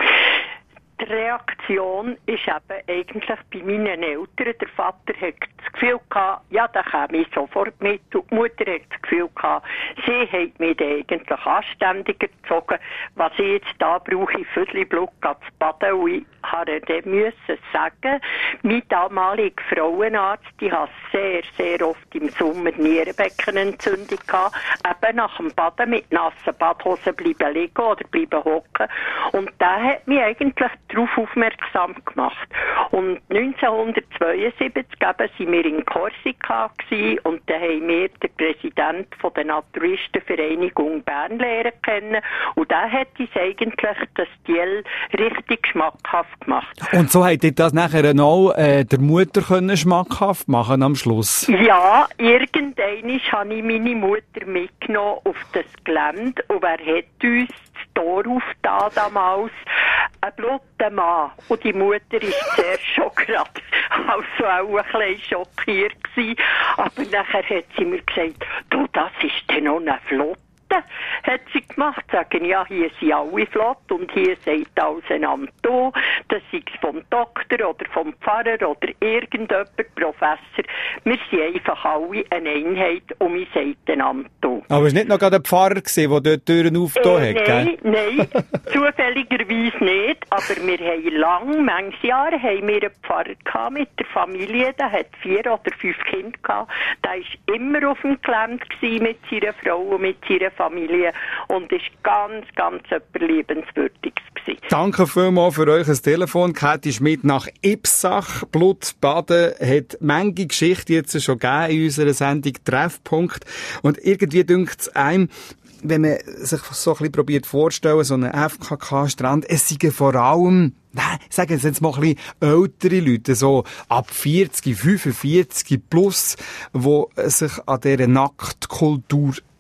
Die Reaktion ist eben eigentlich bei meinen Eltern. Der Vater hat das Gefühl gehabt, ja, da käme ich sofort mit. Und die Mutter hat das Gefühl gehabt, sie hat mich eigentlich anständiger gezogen. Was ich jetzt da brauche, ich Viertel Blut zu baden. Und ich habe dann müssen sagen, mein damaliger Frauenarzt, die hat sehr, sehr oft im Sommer Nierenbeckenentzündung gehabt. Eben nach dem Baden mit nassen Badhosen bleiben liegen oder bleiben hocken. Und der hat mich eigentlich darauf aufmerksam gemacht. Und neunzehnhundertzweiundsiebzig eben, sind wir in Korsika gewesen, und da haben wir den Präsidenten von der Naturistenvereinigung Bern lernen kennen. Und der hat uns eigentlich das Stil richtig schmackhaft gemacht. Und so hat ihr das nachher auch äh, der Mutter können schmackhaft machen am Schluss? Ja, irgendwann habe ich meine Mutter mitgenommen auf das Gelände und wer hat uns das Tor aufgetan damals? Ein bluter Mann. Und die Mutter ist zuerst schon gerade, also auch ein bisschen schockiert gewesen. Aber nachher hat sie mir gesagt, du, das ist denn noch eine Flotte. Hat sie gemacht, sagen, ja, hier sind alle flott und hier sagt auseinander, das ist vom Doktor oder vom Pfarrer oder irgendjemand, Professor. Wir sind einfach alle eine Einheit und wir sagen einander. Aber es war nicht noch gerade ein Pfarrer, der dort die Türen aufgetan äh, hat, Nein, gell? nein, zufälligerweise nicht, aber wir haben lang, manches Jahr, haben wir einen Pfarrer gehabt mit der Familie, der hat vier oder fünf Kinder gehabt, der war immer auf dem Gelände mit seiner Frau und mit seiner Familie und ist ganz, ganz etwas Liebenswürdiges gewesen. Danke vielmals für euch Telefon. Käthi Schmid nach Ipsach. Blutbaden hat manche Geschichte jetzt schon gegeben in unserer Sendung Treffpunkt. Und irgendwie dünkt es einem, wenn man sich so ein bisschen probiert vorzustellen, so einen F K K-Strand, es sind vor allem, nein, sagen Sie jetzt mal ein bisschen ältere Leute, so ab vierzig, fünfundvierzig plus, die sich an dieser Nacktkultur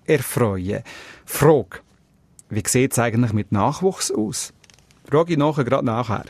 erfreuen. Frage: Wie sieht es eigentlich mit Nachwuchs aus? Frage ich nachher, gerade nachher.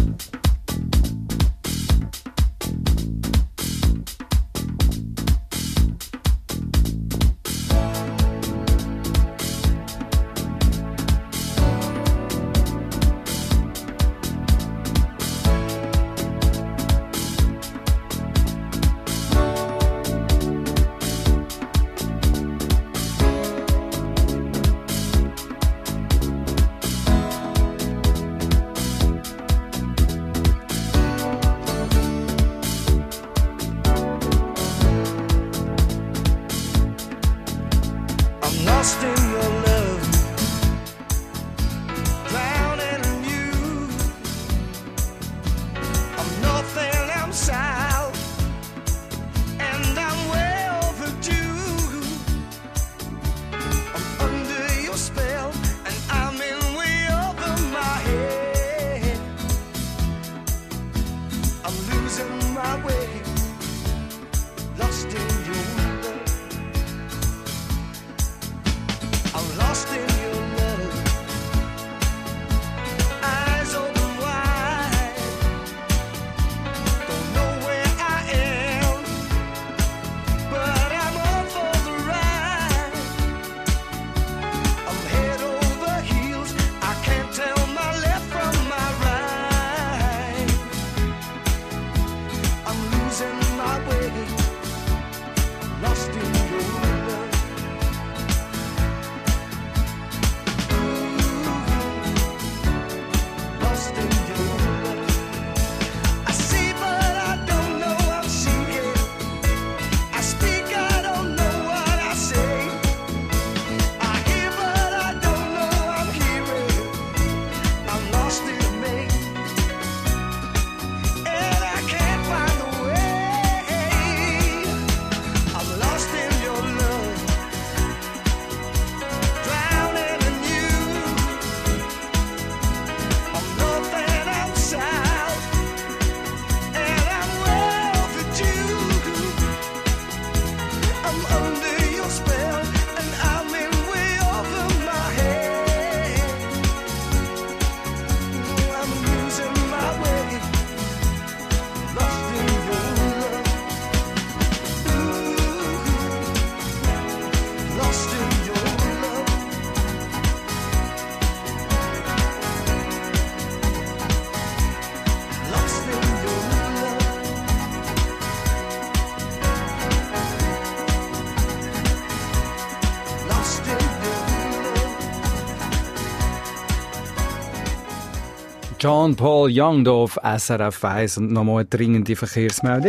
John Paul Young hier auf S R F eins und nochmal eine dringende Verkehrsmeldung.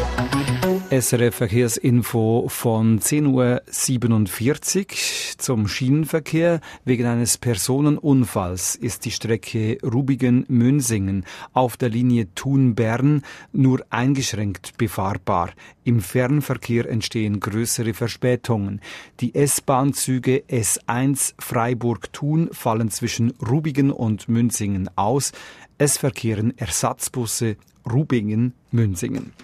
S R F Verkehrsinfo von zehn Uhr siebenundvierzig zum Schienenverkehr. Wegen eines Personenunfalls ist die Strecke Rubigen-Münsingen auf der Linie Thun-Bern nur eingeschränkt befahrbar. Im Fernverkehr entstehen größere Verspätungen. Die S-Bahn-Züge S eins Freiburg-Thun fallen zwischen Rubigen und Münsingen aus. Es verkehren Ersatzbusse Rubingen-Münsingen.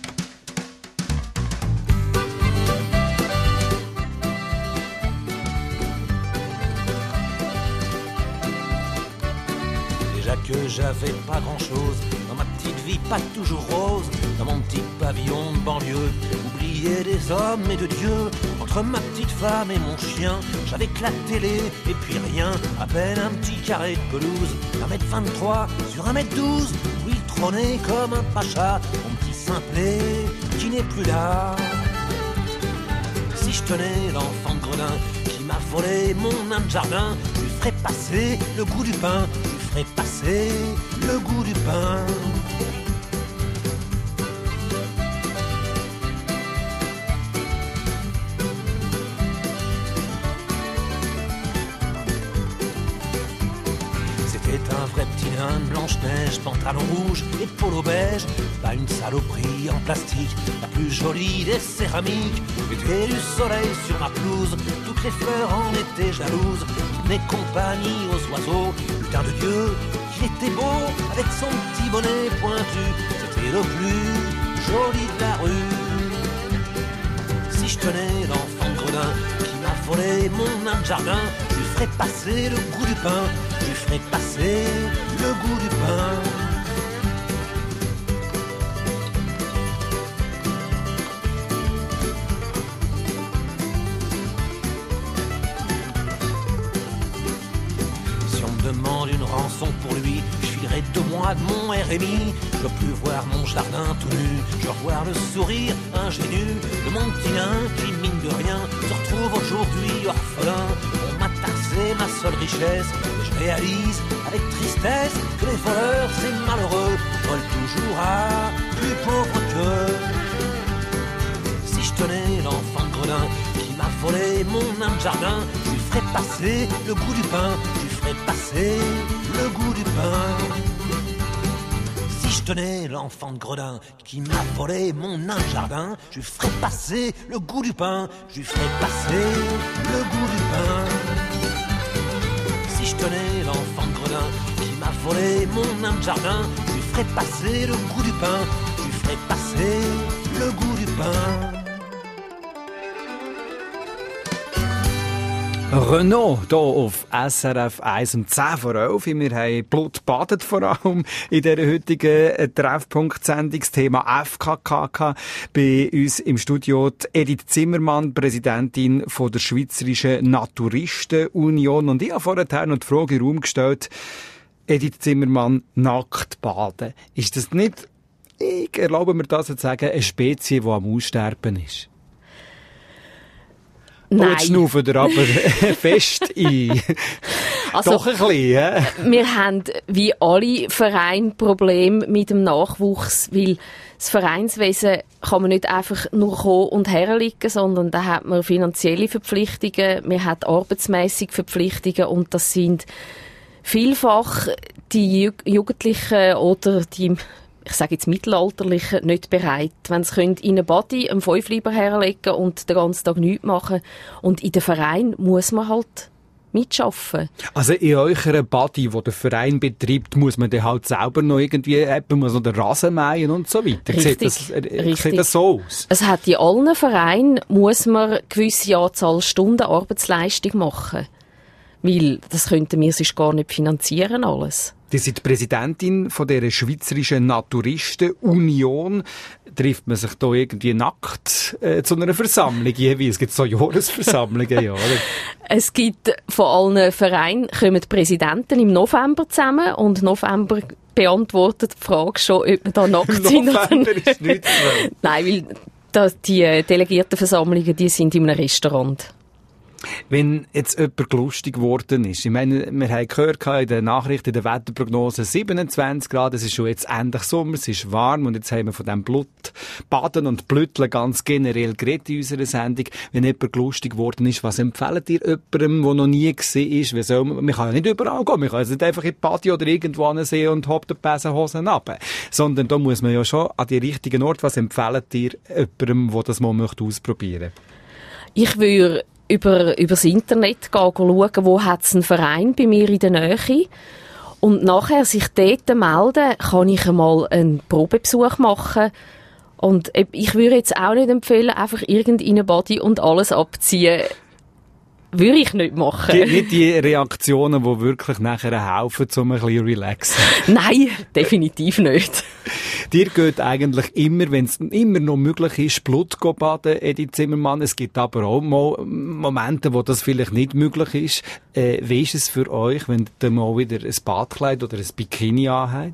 Que j'avais pas grand-chose dans ma petite vie, pas toujours rose, dans mon petit pavillon de banlieue, oublié des hommes et de Dieu, entre ma petite femme et mon chien, j'avais que la télé et puis rien, à peine un petit carré de pelouse, un mètre vingt-trois sur un mètre douze, où il trônait comme un pacha, mon petit simplet qui n'est plus là. Si je tenais l'enfant de Gredin qui m'a volé mon nain de jardin, je lui ferais passer le goût du pain, je lui ferais passer le goût du pain. C'était un vrai petit nain de Blanche-Neige, pantalon rouge et polo beige, pas une saloperie en plastique, la plus jolie des céramiques. L'été du soleil sur ma pelouse, toutes les fleurs en étaient jalouses, mes compagnies aux oiseaux, putain de Dieu, qu'il était beau, avec son petit bonnet pointu, c'était le plus joli de la rue. Si je tenais l'enfant de Gredin qui m'a volé mon âme jardin. Je lui ferai passer le goût du pain. Je lui ferai passer le goût du pain. Demande une rançon pour lui, je filerai deux mois de mon R M I. Je veux plus voir mon jardin tout nu, je veux revoir le sourire ingénu de mon petit nain qui, mine de rien, se retrouve aujourd'hui orphelin. On m'a taxé ma seule richesse, et je réalise avec tristesse que les voleurs, ces malheureux, volent toujours à plus pauvre qu'eux. Si je tenais l'enfant de Gredin qui m'a volé mon âme jardin, je lui ferais passer le goût du pain. Passer le goût du pain. Si je tenais l'enfant de Gredin qui m'a volé mon nain jardin, je lui ferais passer le goût du pain. Je lui ferais passer le goût du pain. Si je tenais l'enfant de Gredin qui m'a volé mon nain jardin, je lui ferais passer le goût du pain. Je lui ferais passer le goût du pain. Renault, hier auf S R F eins um zehn vor elf. Wir haben Blut badet vor allem in dieser heutigen Treffpunkt-Sendung. Das Thema F K K K. Bei uns im Studio die Edith Zimmermann, Präsidentin von der Schweizerischen Naturisten-Union. Und ich habe vorher noch die Frage in den Raum gestellt, Edith Zimmermann, nackt baden. Ist das nicht, ich erlaube mir das zu sagen, eine Spezie, die am Aussterben ist? Nein. Jetzt schnaufen wir aber fest ein. Also, doch ein bisschen, ja? Wir haben wie alle Vereine Probleme mit dem Nachwuchs, weil das Vereinswesen kann man nicht einfach nur kommen und herliegen, sondern da hat man finanzielle Verpflichtungen, man hat arbeitsmässige Verpflichtungen und das sind vielfach die Jugendlichen oder die, ich sage jetzt Mittelalterlichen, nicht bereit. Wenn sie in einen Body einen Fünfliber herlegen und den ganzen Tag nichts machen. Und in den Verein muss man halt mitschaffen. Also in eurer Body, die der Verein betreibt, muss man dann halt selber noch irgendwie, eben muss noch den Rasen mähen und so weiter. Richtig, sieht das, äh, richtig. Sieht das so aus? Es hat in allen Vereinen, muss man eine gewisse Anzahl Stunden Arbeitsleistung machen. Weil das könnten wir sonst gar nicht finanzieren alles. Sie sind Präsidentin von der Schweizerischen Naturisten-Union. Trifft man sich da irgendwie nackt äh, zu einer Versammlung jeweils? Es gibt so Jahresversammlungen, ja, oder? Es gibt von allen Vereinen, kommen die Präsidenten im November zusammen und November beantwortet die Frage schon, ob wir da nackt sind oder nicht. Ist nicht so. Nein, weil das, die Delegiertenversammlungen, die sind in einem Restaurant. Wenn jetzt jemand lustig geworden ist, ich meine, wir haben gehört in den Nachrichten, in der Wetterprognose siebenundzwanzig Grad, es ist schon jetzt endlich Sommer, es ist warm und jetzt haben wir von dem Blut, Baden und Blütteln ganz generell geredet in unserer Sendung. Wenn jemand lustig geworden ist, was empfehlt ihr jemandem, der noch nie gesehen ist? Wie soll man, man kann ja nicht überall gehen, man kann jetzt nicht einfach in die Party oder irgendwo hinsehen und hopp die Besenhosen runter. Sondern da muss man ja schon an die richtigen Ort. Was empfehlt ihr jemandem, der das mal möchte ausprobieren? Ich würde über, über das Internet gehen, schauen, wo hat es einen Verein bei mir in der Nähe. Und nachher sich dort melden, kann ich einmal einen Probebesuch machen. Und ich würde jetzt auch nicht empfehlen, einfach irgendeine Body und alles abziehen. Würde ich nicht machen. Die, nicht die Reaktionen, die wirklich nachher helfen, um ein bisschen relaxen. Nein, definitiv nicht. Dir geht eigentlich immer, wenn es immer noch möglich ist, Blut baden, Edith Zimmermann. Es gibt aber auch mal Momente, wo das vielleicht nicht möglich ist. Äh, wie ist es für euch, wenn ihr mal wieder ein Badkleid oder ein Bikini anhabt?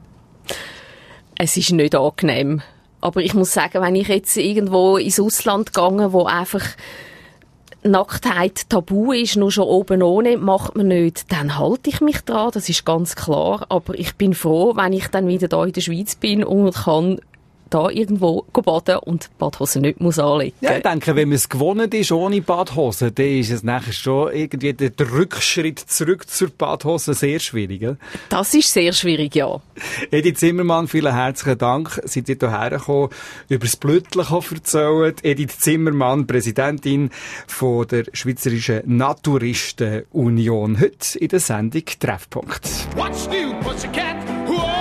Es ist nicht angenehm. Aber ich muss sagen, wenn ich jetzt irgendwo ins Ausland gehe, wo einfach Nacktheit tabu ist, nur schon oben ohne, macht man nicht, dann halte ich mich dran, das ist ganz klar. Aber ich bin froh, wenn ich dann wieder da in der Schweiz bin und kann da irgendwo baden und die Badhose nicht muss anlegen. Ja, ich denke, wenn man es gewohnt ist ohne Badhose, dann ist es nachher schon irgendwie der Rückschritt zurück zur Badhose sehr schwierig. Oder? Das ist sehr schwierig, ja. Edith Zimmermann, vielen herzlichen Dank, seid ihr hierher gekommen, über das Blüttle erzählen. Edith Zimmermann, Präsidentin von der Schweizerischen Naturisten-Union. Heute in der Sendung Treffpunkt. What's new, Pussycat? Whoa, whoa,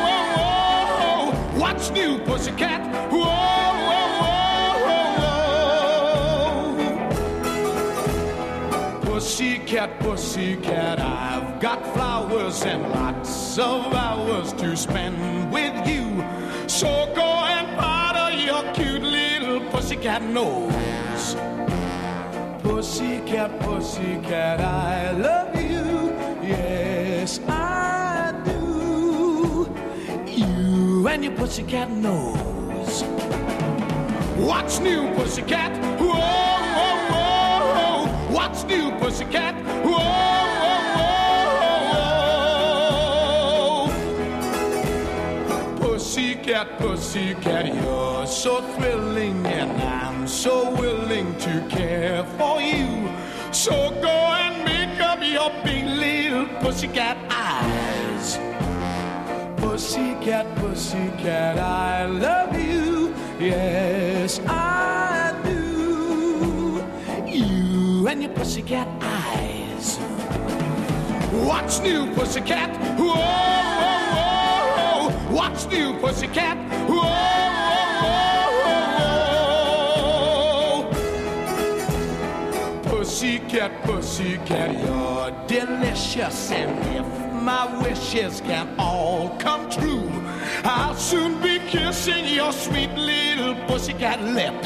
whoa. What's new, Pussycat? Whoa, whoa, whoa, whoa. Pussycat, pussycat, I've got flowers and lots of hours to spend with you. So go and powder your cute little pussycat nose. Pussycat, pussycat, I love you. Yes, I do. You and your pussycat nose. What's new, pussycat? Whoa, whoa, whoa. What's new, pussycat? Whoa, whoa, whoa. Pussycat, pussycat, you're so thrilling, and I'm so willing to care for you. So go and make up your big little pussycat eyes. Pussycat, pussycat, I love you. Yes, I do. You and your pussycat eyes. What's new, pussycat? Whoa, whoa, whoa. What's new, pussycat? Whoa, whoa, whoa. Pussycat, pussycat, you're delicious, and if my wishes can all come true, I'll soon be kissing your sweet little pussycat lips.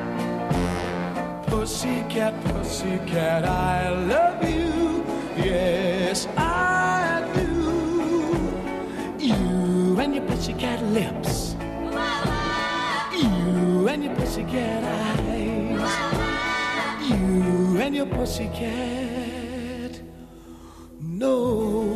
Pussycat, pussycat, I love you. Yes, I do. You and your pussycat lips. You and your pussycat eyes. You and your pussycat nose.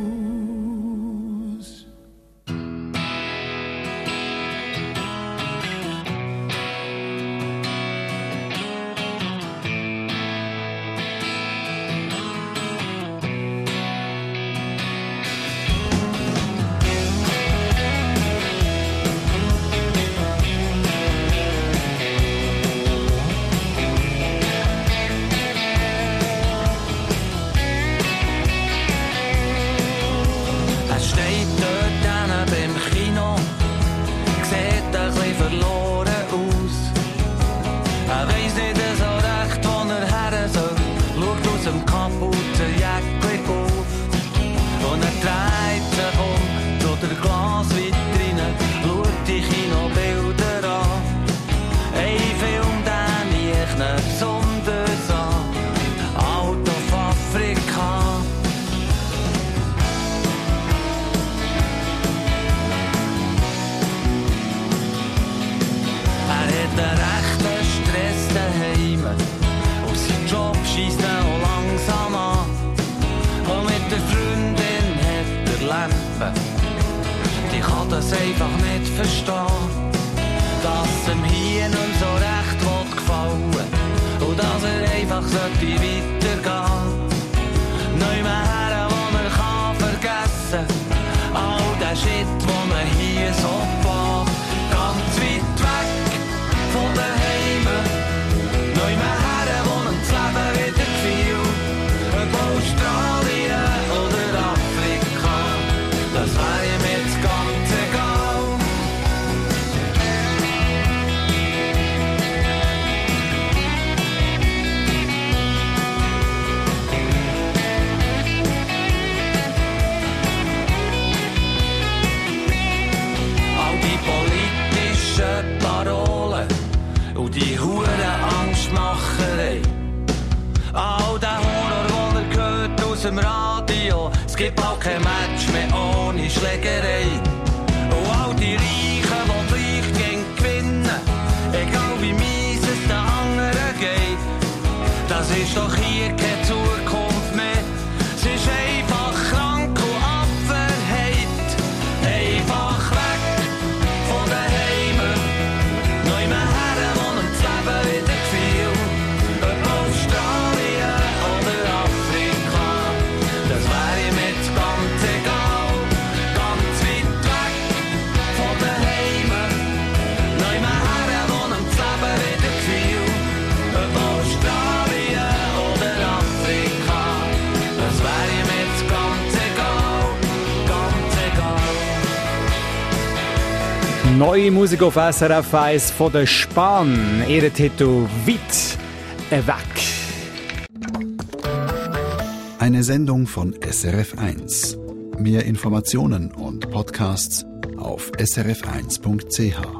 Neue Musik auf S R F eins von der Span. Ihr Titel «Weit weg». Eine Sendung von S R F eins. Mehr Informationen und Podcasts auf s r f eins punkt c h.